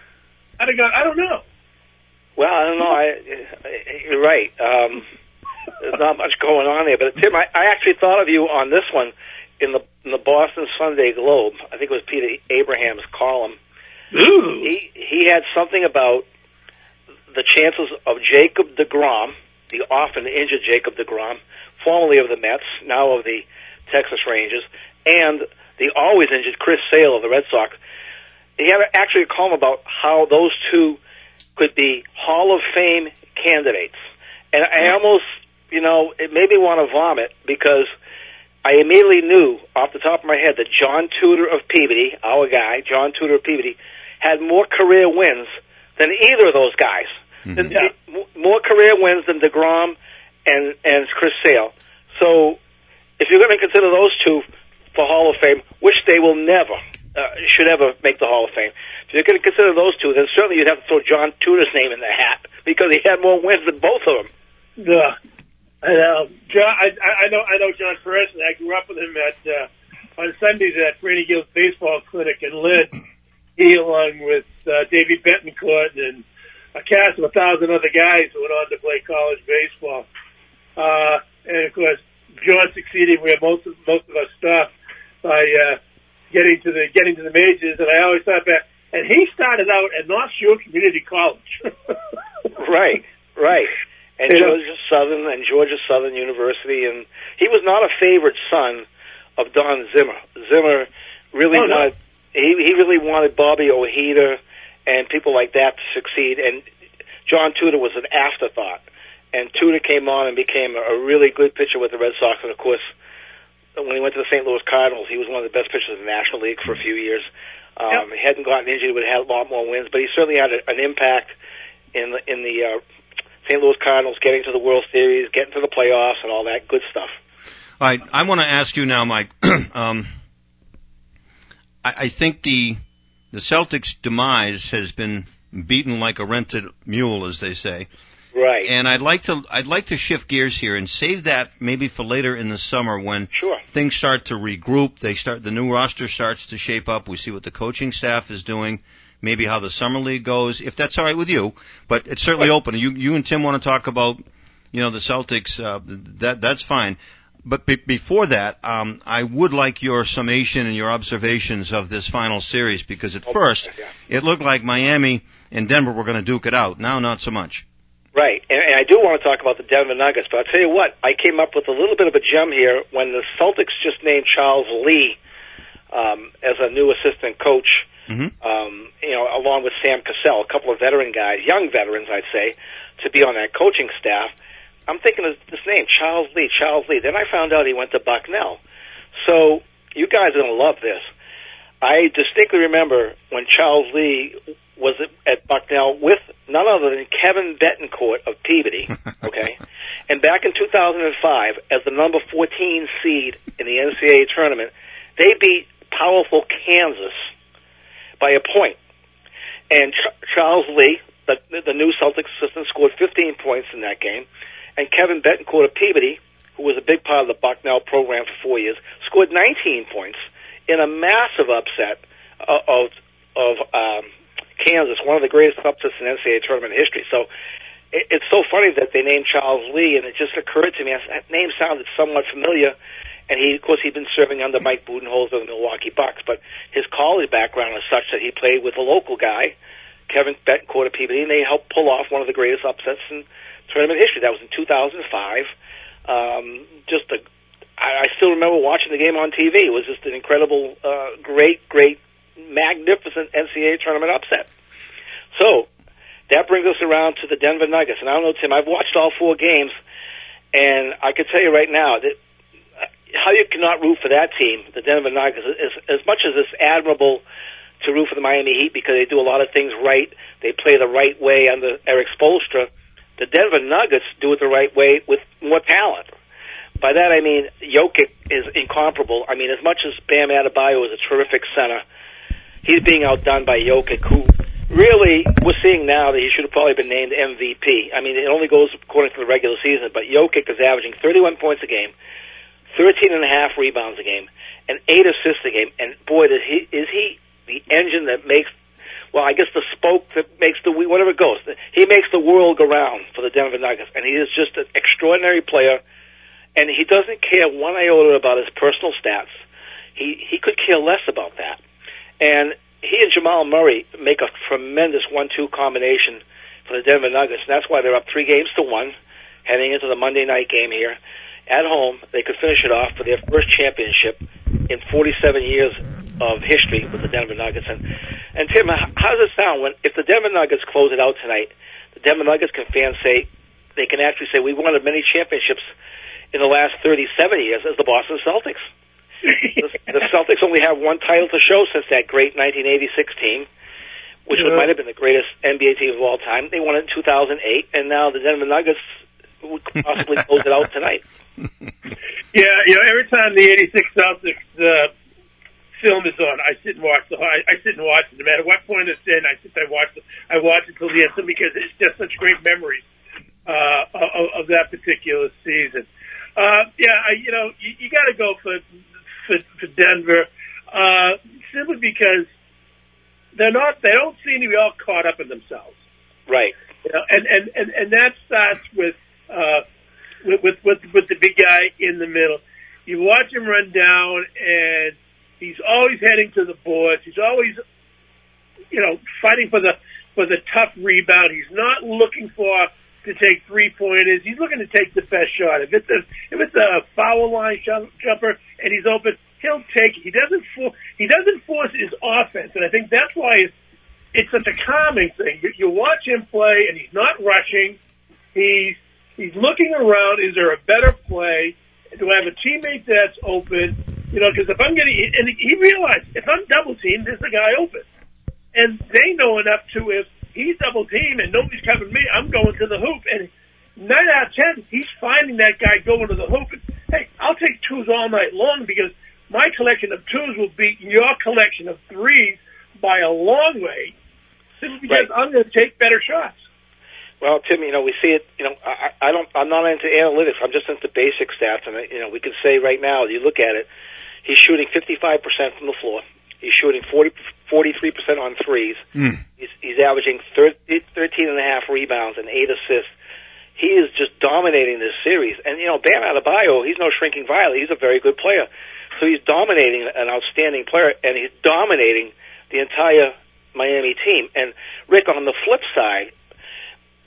I don't, I don't know. Well, I don't know. I, I, you're right. Um, there's not much going on there. But, Tim, I, I actually thought of you on this one in the in the Boston Sunday Globe. I think it was Peter Abraham's column. Ooh. He, he had something about the chances of Jacob deGrom, the often injured Jacob deGrom, formerly of the Mets, now of the Texas Rangers, and the always injured Chris Sale of the Red Sox. He had actually a column about how those two could be Hall of Fame candidates. And I almost, you know, it made me want to vomit, because I immediately knew off the top of my head that John Tudor of Peabody, our guy, John Tudor of Peabody, had more career wins than either of those guys. Mm-hmm. Yeah. More career wins than DeGrom and, and Chris Sale. So if you're going to consider those two for Hall of Fame, which they will never, uh, should ever make the Hall of Fame, if you're going to consider those two, then certainly you'd have to throw John Tudor's name in the hat, because he had more wins than both of them. Yeah. I know. John, I, I know, I know John personally. I grew up with him at, uh, on Sundays at Brady Gill's baseball clinic in Lynn. He, along with, uh, Davey Betancourt and a cast of a thousand other guys who went on to play college baseball. Uh, and of course, John succeeded where most of, most of us stopped by, uh, getting to the, getting to the majors. And I always thought that, and he started out at North Shore Community College. Right, right. And Yeah. Georgia Southern and Georgia Southern University, and he was not a favored son of Don Zimmer. Zimmer really Oh, no. wanted, he, he really wanted Bobby Ojeda and people like that to succeed, and John Tudor was an afterthought. And Tudor came on and became a really good pitcher with the Red Sox, and of course, when he went to the Saint Louis Cardinals, he was one of the best pitchers in the National League for a few years. Um, Yep. He hadn't gotten injured, he would have had a lot more wins, but he certainly had a, an impact in the, in the uh, Saint Louis Cardinals getting to the World Series, getting to the playoffs, and all that good stuff. All right, I want to ask you now, Mike. um, I, I think the the Celtics' demise has been beaten like a rented mule, as they say. Right. And I'd like to I'd like to shift gears here and save that maybe for later in the summer when Sure. things start to regroup. They start the new roster starts to shape up. We see what the coaching staff is doing. Maybe how the summer league goes, if that's all right with you. But it's certainly open. You you and Tim want to talk about, you know, the Celtics. Uh, that that's fine. But be- before that, um, I would like your summation and your observations of this final series, because at Oh, first yeah. it looked like Miami and Denver were going to duke it out. Now, not so much. Right, and, and I do want to talk about the Denver Nuggets, but I'll tell you what, I came up with a little bit of a gem here when the Celtics just named Charles Lee um, as a new assistant coach, mm-hmm. um, you know, along with Sam Cassell, a couple of veteran guys, young veterans, I'd say, to be on that coaching staff. I'm thinking of this name, Charles Lee, Charles Lee. Then I found out he went to Bucknell. So you guys are going to love this. I distinctly remember when Charles Lee was at Bucknell with none other than Kevin Betancourt of Peabody, okay? And back in two thousand five, as the number fourteen seed in the N C double A tournament, they beat powerful Kansas by a point. And Ch- Charles Lee, the, the new Celtics assistant, scored fifteen points in that game. And Kevin Betancourt of Peabody, who was a big part of the Bucknell program for four years, scored nineteen points in a massive upset of of, of um, Kansas, one of the greatest upsets in N C double A tournament history. So it, it's so funny that they named Charles Lee, and it just occurred to me, I said, that name sounded somewhat familiar. And he, of course, he'd been serving under Mike Budenholzer of the Milwaukee Bucks, but his college background is such that he played with a local guy, Kevin Betancourt of Peabody, and they helped pull off one of the greatest upsets in tournament history. That was in two thousand five. Um, just a, I, I still remember watching the game on T V. It was just an incredible, uh, great, great, magnificent N C double A tournament upset. So that brings us around to the Denver Nuggets. And I don't know, Tim, I've watched all four games, and I can tell you right now that how you cannot root for that team, the Denver Nuggets, is, as much as it's admirable to root for the Miami Heat because they do a lot of things right, they play the right way under Eric Spoelstra. The Denver Nuggets do it the right way with more talent. By that I mean Jokic is incomparable. I mean, as much as Bam Adebayo is a terrific center, he's being outdone by Jokic, who really, we're seeing now that he should have probably been named M V P. I mean, it only goes according to the regular season, but Jokic is averaging thirty-one points a game, thirteen and a half rebounds a game, and eight assists a game. And boy, does he, is he the engine that makes, well, I guess the spoke that makes the, whatever it goes. He makes the world go round for the Denver Nuggets, and he is just an extraordinary player, and he doesn't care one iota about his personal stats. He, he could care less about that. And he and Jamal Murray make a tremendous one two combination for the Denver Nuggets, and that's why they're up three games to one heading into the Monday night game here. At home, they could finish it off for their first championship in forty-seven years of history with the Denver Nuggets. And, and Tim, how does it sound when, if the Denver Nuggets close it out tonight, the Denver Nuggets can fans say, they can actually say, we've won as many championships in the last thirty-seven years as the Boston Celtics. the, the Celtics only have one title to show since that great nineteen eighty-six team, which yeah. might have been the greatest N B A team of all time. They won it in two thousand eight, and now the Denver Nuggets would possibly close it out tonight. Yeah, you know, every time the eighty-six Celtics uh, film is on, I sit and watch the. I, I sit and watch it. No matter what point it's in, I sit there and watch it. I watch it till the end because it's just such great memories uh, of, of that particular season. Uh, yeah, I, you know, you, you got to go for, for for Denver uh, simply because they're not. They don't seem to be all caught up in themselves. Right. You know, and and and and that starts with. Uh, With, with with with the big guy in the middle. You watch him run down, and he's always heading to the boards. He's always, you know, fighting for the for the tough rebound. He's not looking for to take three pointers. He's looking to take the best shot. If it's a if it's a foul line jumper and he's open, he'll take it. He doesn't for, he doesn't force his offense, and I think that's why it's, it's such a calming thing. You, you watch him play, and he's not rushing. He's He's looking around. Is there a better play? Do I have a teammate that's open? You know, because if I'm getting, and he realized if I'm double teamed, there's a guy open, and they know enough to if he's double teamed and nobody's covering me, I'm going to the hoop. And nine out of ten, he's finding that guy going to the hoop. And, hey, I'll take twos all night long because my collection of twos will beat your collection of threes by a long way, simply because right. I'm going to take better shots. Well, Tim, you know, we see it, you know, I, I don't, I'm not into analytics. I'm just into basic stats. And, you know, we can say right now, you look at it, he's shooting fifty-five percent from the floor. He's shooting forty, forty-three percent on threes. Mm. He's, he's averaging thirty, thirteen and a half rebounds and eight assists. He is just dominating this series. And, you know, Bam Adebayo, he's no shrinking violet. He's a very good player. So he's dominating an outstanding player, and he's dominating the entire Miami team. And, Rick, on the flip side,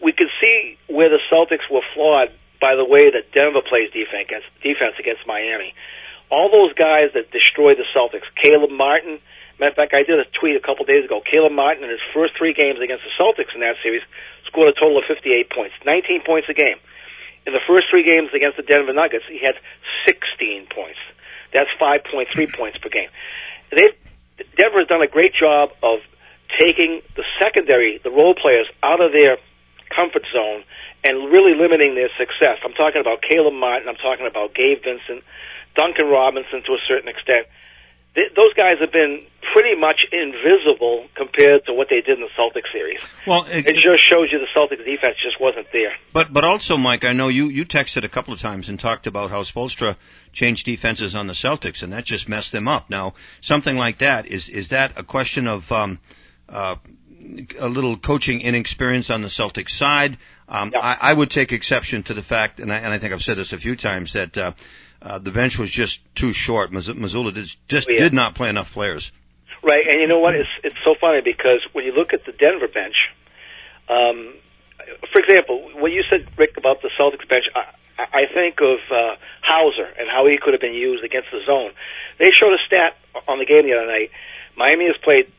we could see where the Celtics were flawed by the way that Denver plays defense against, defense against Miami. All those guys that destroyed the Celtics, Caleb Martin. Matter of fact, I did a tweet a couple days ago. Caleb Martin, in his first three games against the Celtics in that series, scored a total of fifty-eight points, nineteen points a game. In the first three games against the Denver Nuggets, he had sixteen points. That's five point three points per game. They've, Denver has done a great job of taking the secondary, the role players, out of their comfort zone and really limiting their success. I'm talking about Caleb Martin. I'm talking about Gabe Vincent, Duncan Robinson to a certain extent. Th- those guys have been pretty much invisible compared to what they did in the Celtics series. Well, it, it just shows you the Celtics defense just wasn't there. But but also, Mike, I know you, you texted a couple of times and talked about how Spoelstra changed defenses on the Celtics, and that just messed them up. Now, something like that, is is that a question of um, uh, a little coaching inexperience on the Celtics side? Um, yeah. I, I would take exception to the fact, and I, and I think I've said this a few times, that uh, uh, the bench was just too short. Mazzulla did, just oh, yeah. did not play enough players. Right, and you know what? It's it's so funny because when you look at the Denver bench, um, for example, what you said, Rick, about the Celtics bench, I, I think of uh, Hauser and how he could have been used against the zone. They showed a stat on the game the other night. Miami has played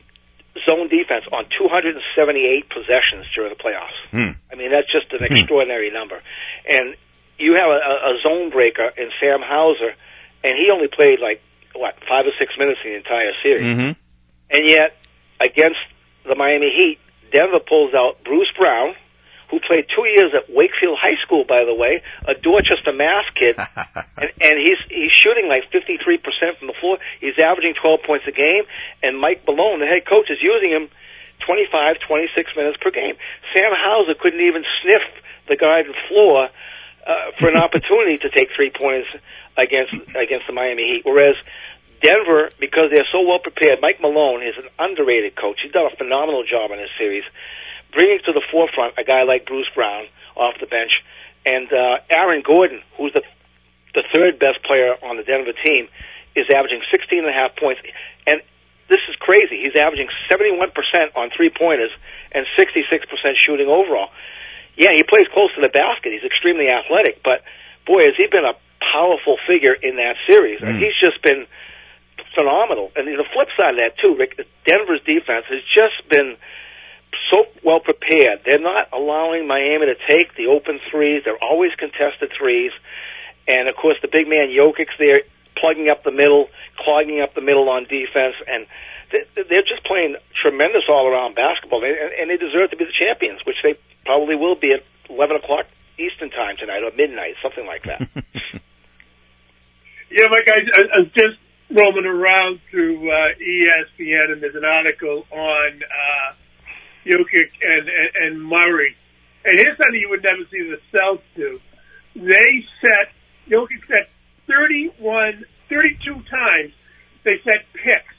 zone defense on two hundred seventy-eight possessions during the playoffs. Hmm. I mean, that's just an extraordinary number. And you have a, a zone breaker in Sam Hauser, and he only played like, what, five or six minutes in the entire series. Mm-hmm. And yet, against the Miami Heat, Denver pulls out Bruce Brown, who played two years at Wakefield High School, by the way, a Dorchester, Mass kid, and, and he's he's shooting like fifty-three percent from the floor. He's averaging twelve points a game, and Mike Malone, the head coach, is using him twenty-five, twenty-six minutes per game. Sam Hauser couldn't even sniff the garden floor uh, for an opportunity to take three pointers against against the Miami Heat, whereas Denver, because they're so well prepared, Mike Malone is an underrated coach. He's done a phenomenal job in this series, bringing to the forefront a guy like Bruce Brown off the bench, and uh, Aaron Gordon, who's the the third best player on the Denver team, is averaging sixteen and a half points. And this is crazy. He's averaging seventy-one percent on three-pointers and sixty-six percent shooting overall. Yeah, he plays close to the basket. He's extremely athletic, but boy, has he been a powerful figure in that series. Mm. And he's just been phenomenal. And the flip side of that, too, Rick, Denver's defense has just been so well prepared. They're not allowing Miami to take the open threes. They're always contested threes. And, of course, the big man Jokic's there plugging up the middle, clogging up the middle on defense. And they're just playing tremendous all-around basketball. And they deserve to be the champions, which they probably will be at eleven o'clock Eastern time tonight, or midnight, something like that. Yeah, Mike, I, I was just roaming around through uh, E S P N, and there's an article on uh, Jokic and, and, and Murray. And here's something you would never see the Celtics do. They set, Jokic set thirty-one, thirty-two times they set picks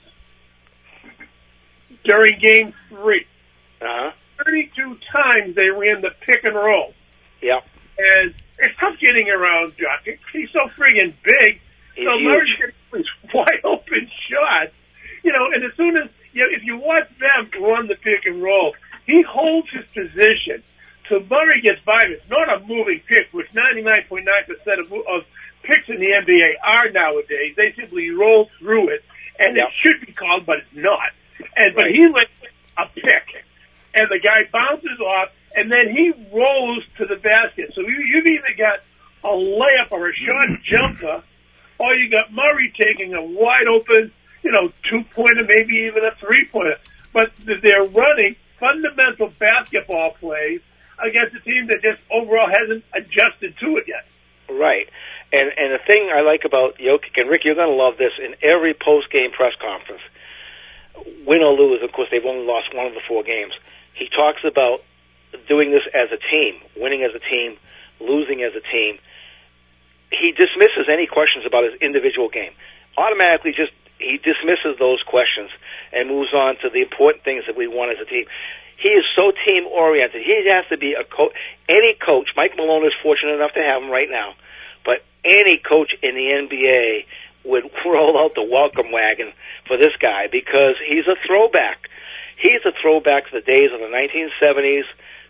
during game three. Uh-huh. thirty-two times they ran the pick and roll. Yeah. And it's tough getting around Jokic. He's so friggin' big. He's so huge. Murray's getting these wide open shots. You know, and as soon as, you know, if you watch them run the pick and roll, he holds his position. So Murray gets by him. It's not a moving pick, which ninety-nine point nine percent of, of picks in the N B A are nowadays. They simply roll through it, and yep. it should be called, but it's not. And But he let a pick, and the guy bounces off, and then he rolls to the basket. So you, you've either got a layup or a short jumper, or you got Murray taking a wide open, you know, two-pointer, maybe even a three-pointer. But they're running fundamental basketball plays against a team that just overall hasn't adjusted to it yet. Right. And and the thing I like about Jokic, and Rick, you're going to love this, in every post-game press conference, win or lose, of course, they've only lost one of the four games, he talks about doing this as a team, winning as a team, losing as a team. He dismisses any questions about his individual game. Automatically just, he dismisses those questions and moves on to the important things that we want as a team. He is so team-oriented. He has to be a coach. Any coach, Mike Malone is fortunate enough to have him right now, but any coach in the N B A would roll out the welcome wagon for this guy because he's a throwback. He's a throwback to the days of the nineteen seventies,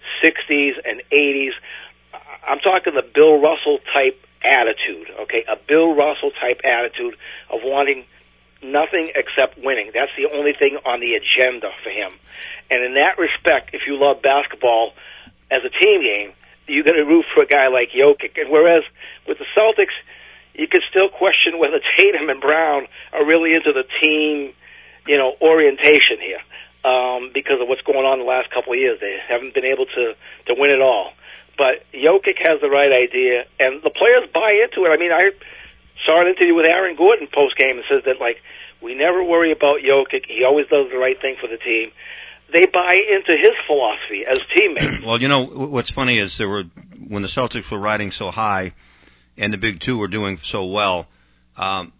sixties, and eighties. I'm talking the Bill Russell type attitude, okay? A Bill Russell type attitude of wanting nothing except winning. That's the only thing on the agenda for him. And in that respect, if you love basketball as a team game, you're going to root for a guy like Jokic. And whereas with the Celtics, you could still question whether Tatum and Brown are really into the team, you know, orientation here, um, because of what's going on the last couple of years. They haven't been able to, to win it all. But Jokic has the right idea, and the players buy into it. I mean, I saw an interview with Aaron Gordon post-game and says that, like, we never worry about Jokic. He always does the right thing for the team. They buy into his philosophy as teammates. Well, you know, what's funny is there were, when the Celtics were riding so high and the Big Two were doing so well, um,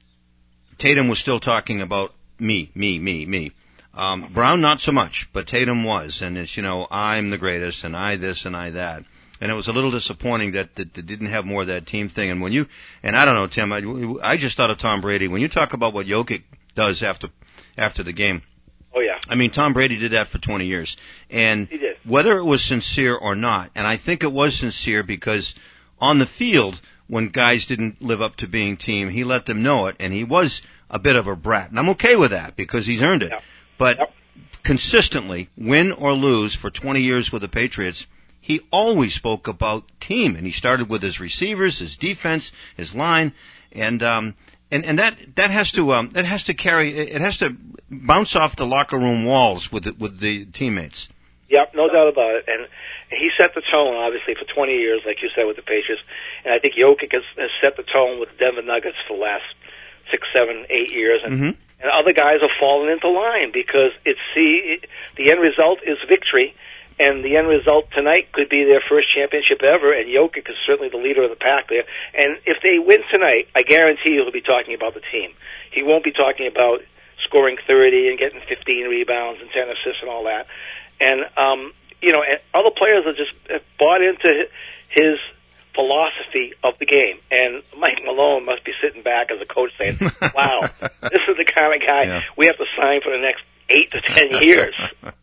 Tatum was still talking about me, me, me, me. Um, Brown, not so much, but Tatum was. And it's, you know, I'm the greatest, and I this, and I that. And it was a little disappointing that, that they didn't have more of that team thing. And when you, and I don't know, Tim, I, I just thought of Tom Brady. When you talk about what Jokic does after, after the game. Oh, yeah. I mean, Tom Brady did that for twenty years. And he did. Whether it was sincere or not, and I think it was sincere because on the field, when guys didn't live up to being team, he let them know it, and he was a bit of a brat. And I'm okay with that because he's earned it. Yeah. But yep. consistently, win or lose for twenty years with the Patriots, he always spoke about team, and he started with his receivers, his defense, his line, and um, and and that that has to um, that has to carry, it has to bounce off the locker room walls with the, with the teammates. Yep, no doubt about it. And he set the tone, obviously, for twenty years, like you said, with the Patriots. And I think Jokic has, has set the tone with the Denver Nuggets for the last six, seven, eight years. And, mm-hmm. and other guys have fallen into line because it's see, it, the end result is victory. And the end result tonight could be their first championship ever, and Jokic is certainly the leader of the pack there. And if they win tonight, I guarantee you he'll be talking about the team. He won't be talking about scoring thirty and getting fifteen rebounds and ten assists and all that. And, um, you know, and other players have just bought into his philosophy of the game. And Mike Malone must be sitting back as a coach saying, wow, this is the kind of guy yeah. we have to sign for the next eight to ten years.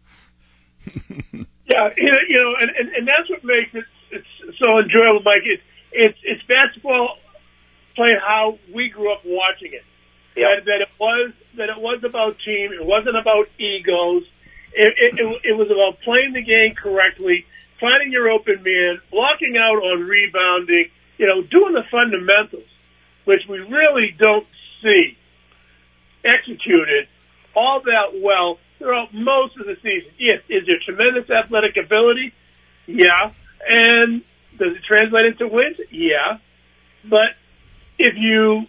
Yeah, you know, and, and, and that's what makes it it's so enjoyable, Mike. It, it's it's basketball played how we grew up watching it. Yep. That, that it was that it was about team. It wasn't about egos. It, it, it, it was about playing the game correctly, finding your open man, blocking out on rebounding. You know, doing the fundamentals, which we really don't see executed all that well throughout most of the season. Yes, is there tremendous athletic ability? Yeah. And does it translate into wins? Yeah. But if you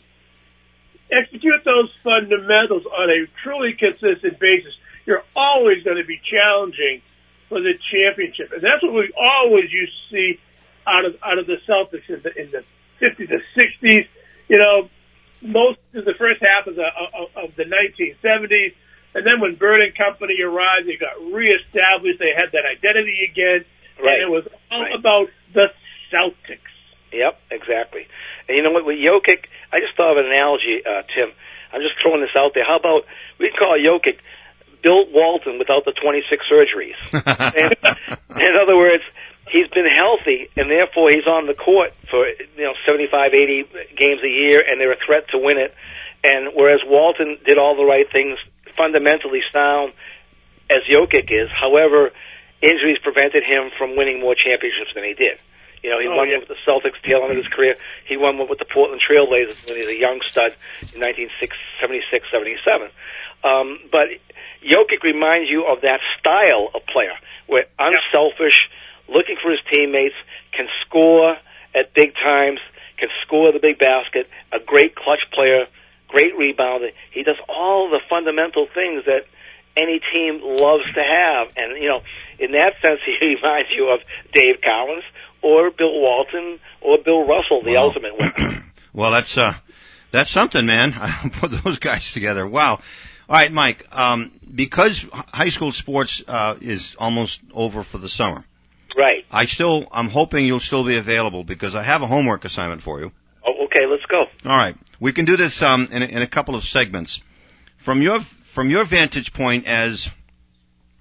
execute those fundamentals on a truly consistent basis, you're always going to be challenging for the championship. And that's what we always used to see out of out of the Celtics in the, in the fifties, the sixties. You know, most of the first half of the of, of the nineteen seventies. And then when Bird and company arrived, they got reestablished. They had that identity again. Right. And it was all right. about the Celtics. Yep, exactly. And you know what, with Jokic, I just thought of an analogy, uh, Tim. I'm just throwing this out there. How about we call Jokic Bill Walton without the twenty-six surgeries? And, in other words, he's been healthy, and therefore he's on the court for, you know, seventy-five, eighty games a year, and they're a threat to win it. And whereas Walton did all the right things, fundamentally sound as Jokic is. However, injuries prevented him from winning more championships than he did. You know, he oh, won yeah. one with the Celtics tail end of his career. He won one with the Portland Trailblazers when he was a young stud in nineteen seventy-six seventy-seven. Um, but Jokic reminds you of that style of player, where unselfish, looking for his teammates, can score at big times, can score the big basket, a great clutch player, great rebounder. He does all the fundamental things that any team loves to have. And, you know, in that sense, he reminds you of Dave Cowens or Bill Walton or Bill Russell, the wow. ultimate winner. Well, that's uh, that's something, man. I put those guys together. Wow. All right, Mike, um, because high school sports uh, is almost over for the summer. Right. I still, I'm hoping you'll still be available because I have a homework assignment for you. Oh, okay, let's go. All right. We can do this um, in, a, in a couple of segments. From your from your vantage point as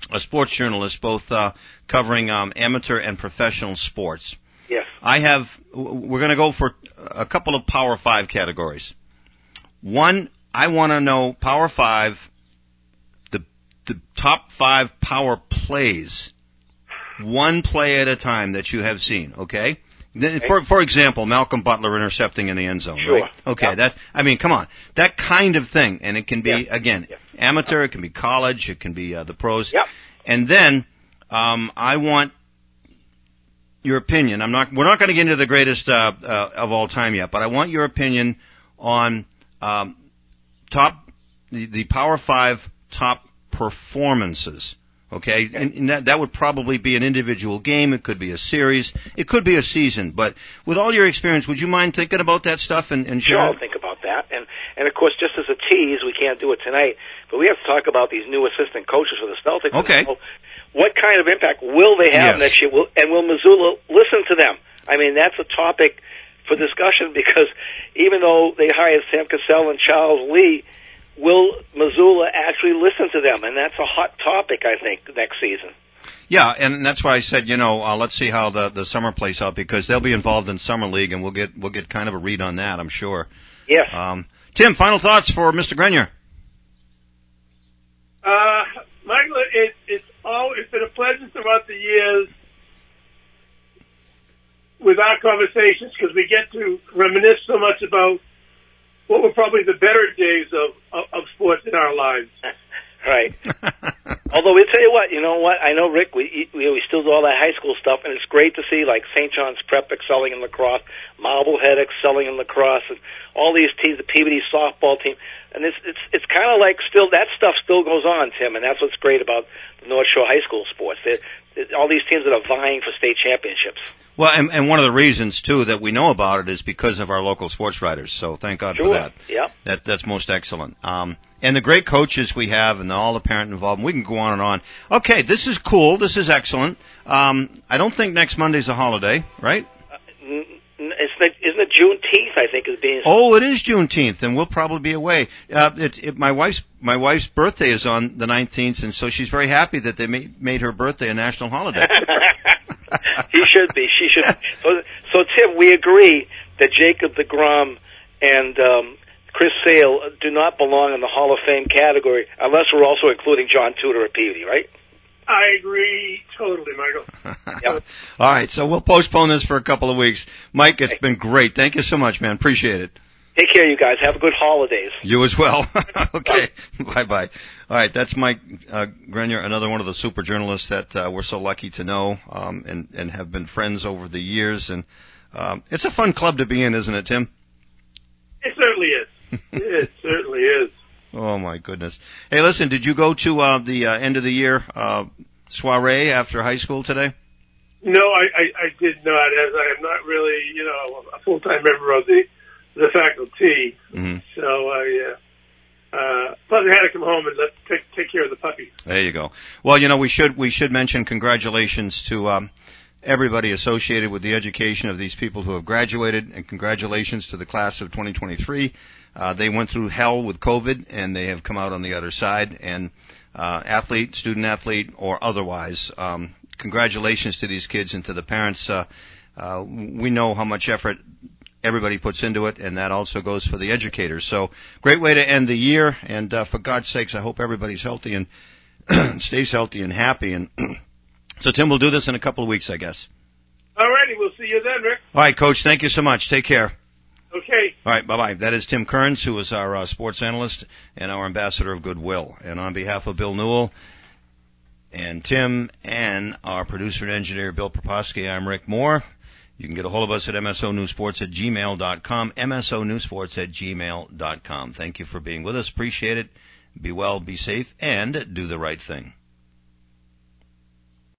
a sports journalist, both uh, covering um, amateur and professional sports. Yes. I have, we're going to go for a couple of Power Five categories. One, I want to know Power Five, the the top five power plays, one play at a time that you have seen, okay? okay. For for example, Malcolm Butler intercepting in the end zone, sure. right? Okay, yep. that's, I mean, come on. That kind of thing, and it can be, yep. again, yep. amateur, it can be college, it can be uh, the pros. Yep. And then, um, I want your opinion. I'm not, we're not going to get into the greatest, uh, uh, of all time yet, but I want your opinion on, um, top, the, the Power Five top performances. Okay? okay. And, and that, that would probably be an individual game. It could be a series. It could be a season. But with all your experience, would you mind thinking about that stuff and, and Sure, sharing? I'll think about that. And, and of course, just as a tease, we can't do it tonight, but we have to talk about these new assistant coaches for the Celtics. Okay. So what kind of impact will they have Yes. next year? Will, and will Missoula listen to them? I mean, that's a topic for discussion because even though they hired Sam Cassell and Charles Lee, will Missoula actually listen to them? And that's a hot topic, I think, next season. Yeah, and that's why I said, you know, uh, let's see how the, the summer plays out because they'll be involved in summer league, and we'll get we'll get kind of a read on that, I'm sure. Yes. Um, Tim, final thoughts for Mister Grenier? Uh, Michael, it, it's all it's been a pleasure throughout the years with our conversations because we get to reminisce so much about what were probably the better days of, of, of sports in our lives. Right. Although we'll tell you what, you know what? I know, Rick, we, we we still do all that high school stuff, and it's great to see like Saint John's Prep excelling in lacrosse, Marblehead excelling in lacrosse, and all these teams, the Peabody softball team, and it's it's it's kind of like still that stuff still goes on, Tim, and that's what's great about the North Shore High School sports. They're, they're, all these teams that are vying for state championships. Well, and, and one of the reasons too that we know about it is because of our local sports writers. So thank God sure. for that. Yeah. That that's most excellent. Um, and the great coaches we have, and all the parent involvement. We can go on and on. Okay, this is cool. This is excellent. Um, I don't think next Monday's a holiday, right? Uh, n- n- it's the, isn't it Juneteenth? I think is being. Oh, it is Juneteenth, and we'll probably be away. Uh, it, it, my wife's my wife's birthday is on the nineteenth, and so she's very happy that they made made her birthday a national holiday. He should be. She should. So, so Tim, we agree that Jacob deGrom and um, Chris Sale do not belong in the Hall of Fame category unless we're also including John Tudor at Peabody, right? I agree totally, Michael. Yep. All right, so we'll postpone this for a couple of weeks. Mike, it's been great. Thank you so much, man. Appreciate it. Take care, you guys. Have a good holidays. You as well. Okay. Bye-bye. All right, that's Mike uh, Grenier, another one of the super journalists that uh, we're so lucky to know um, and, and have been friends over the years. And um, it's a fun club to be in, isn't it, Tim? It certainly is. It certainly is. Oh, my goodness. Hey, listen, did you go to uh, the uh, end of the year uh, soiree after high school today? No, I, I, I did not, as I am not really, you know, a full-time member of the the faculty. Mm-hmm. So I, uh, uh, plus I had to come home and let, take, take care of the puppy. There you go. Well, you know, we should, we should mention congratulations to, um, everybody associated with the education of these people who have graduated, and congratulations to the class of twenty twenty-three. Uh, they went through hell with COVID and they have come out on the other side, and, uh, athlete, student athlete, or otherwise, um, congratulations to these kids and to the parents. Uh, uh, we know how much effort everybody puts into it, and that also goes for the educators. So, great way to end the year, and uh, for God's sakes, I hope everybody's healthy and stays healthy and happy. And so, Tim, we'll do this in a couple of weeks, I guess. All righty, we'll see you then, Rick. All right, Coach, thank you so much. Take care. Okay. All right, bye-bye. That is Tim Kearns, who is our uh, sports analyst and our ambassador of goodwill. And on behalf of Bill Newell and Tim and our producer and engineer, Bill Proposky, I'm Rick Moore. You can get a hold of us at M S O News Sports at gmail dot com, M S O News Sports at gmail dot com. Thank you for being with us. Appreciate it. Be well, be safe, and do the right thing.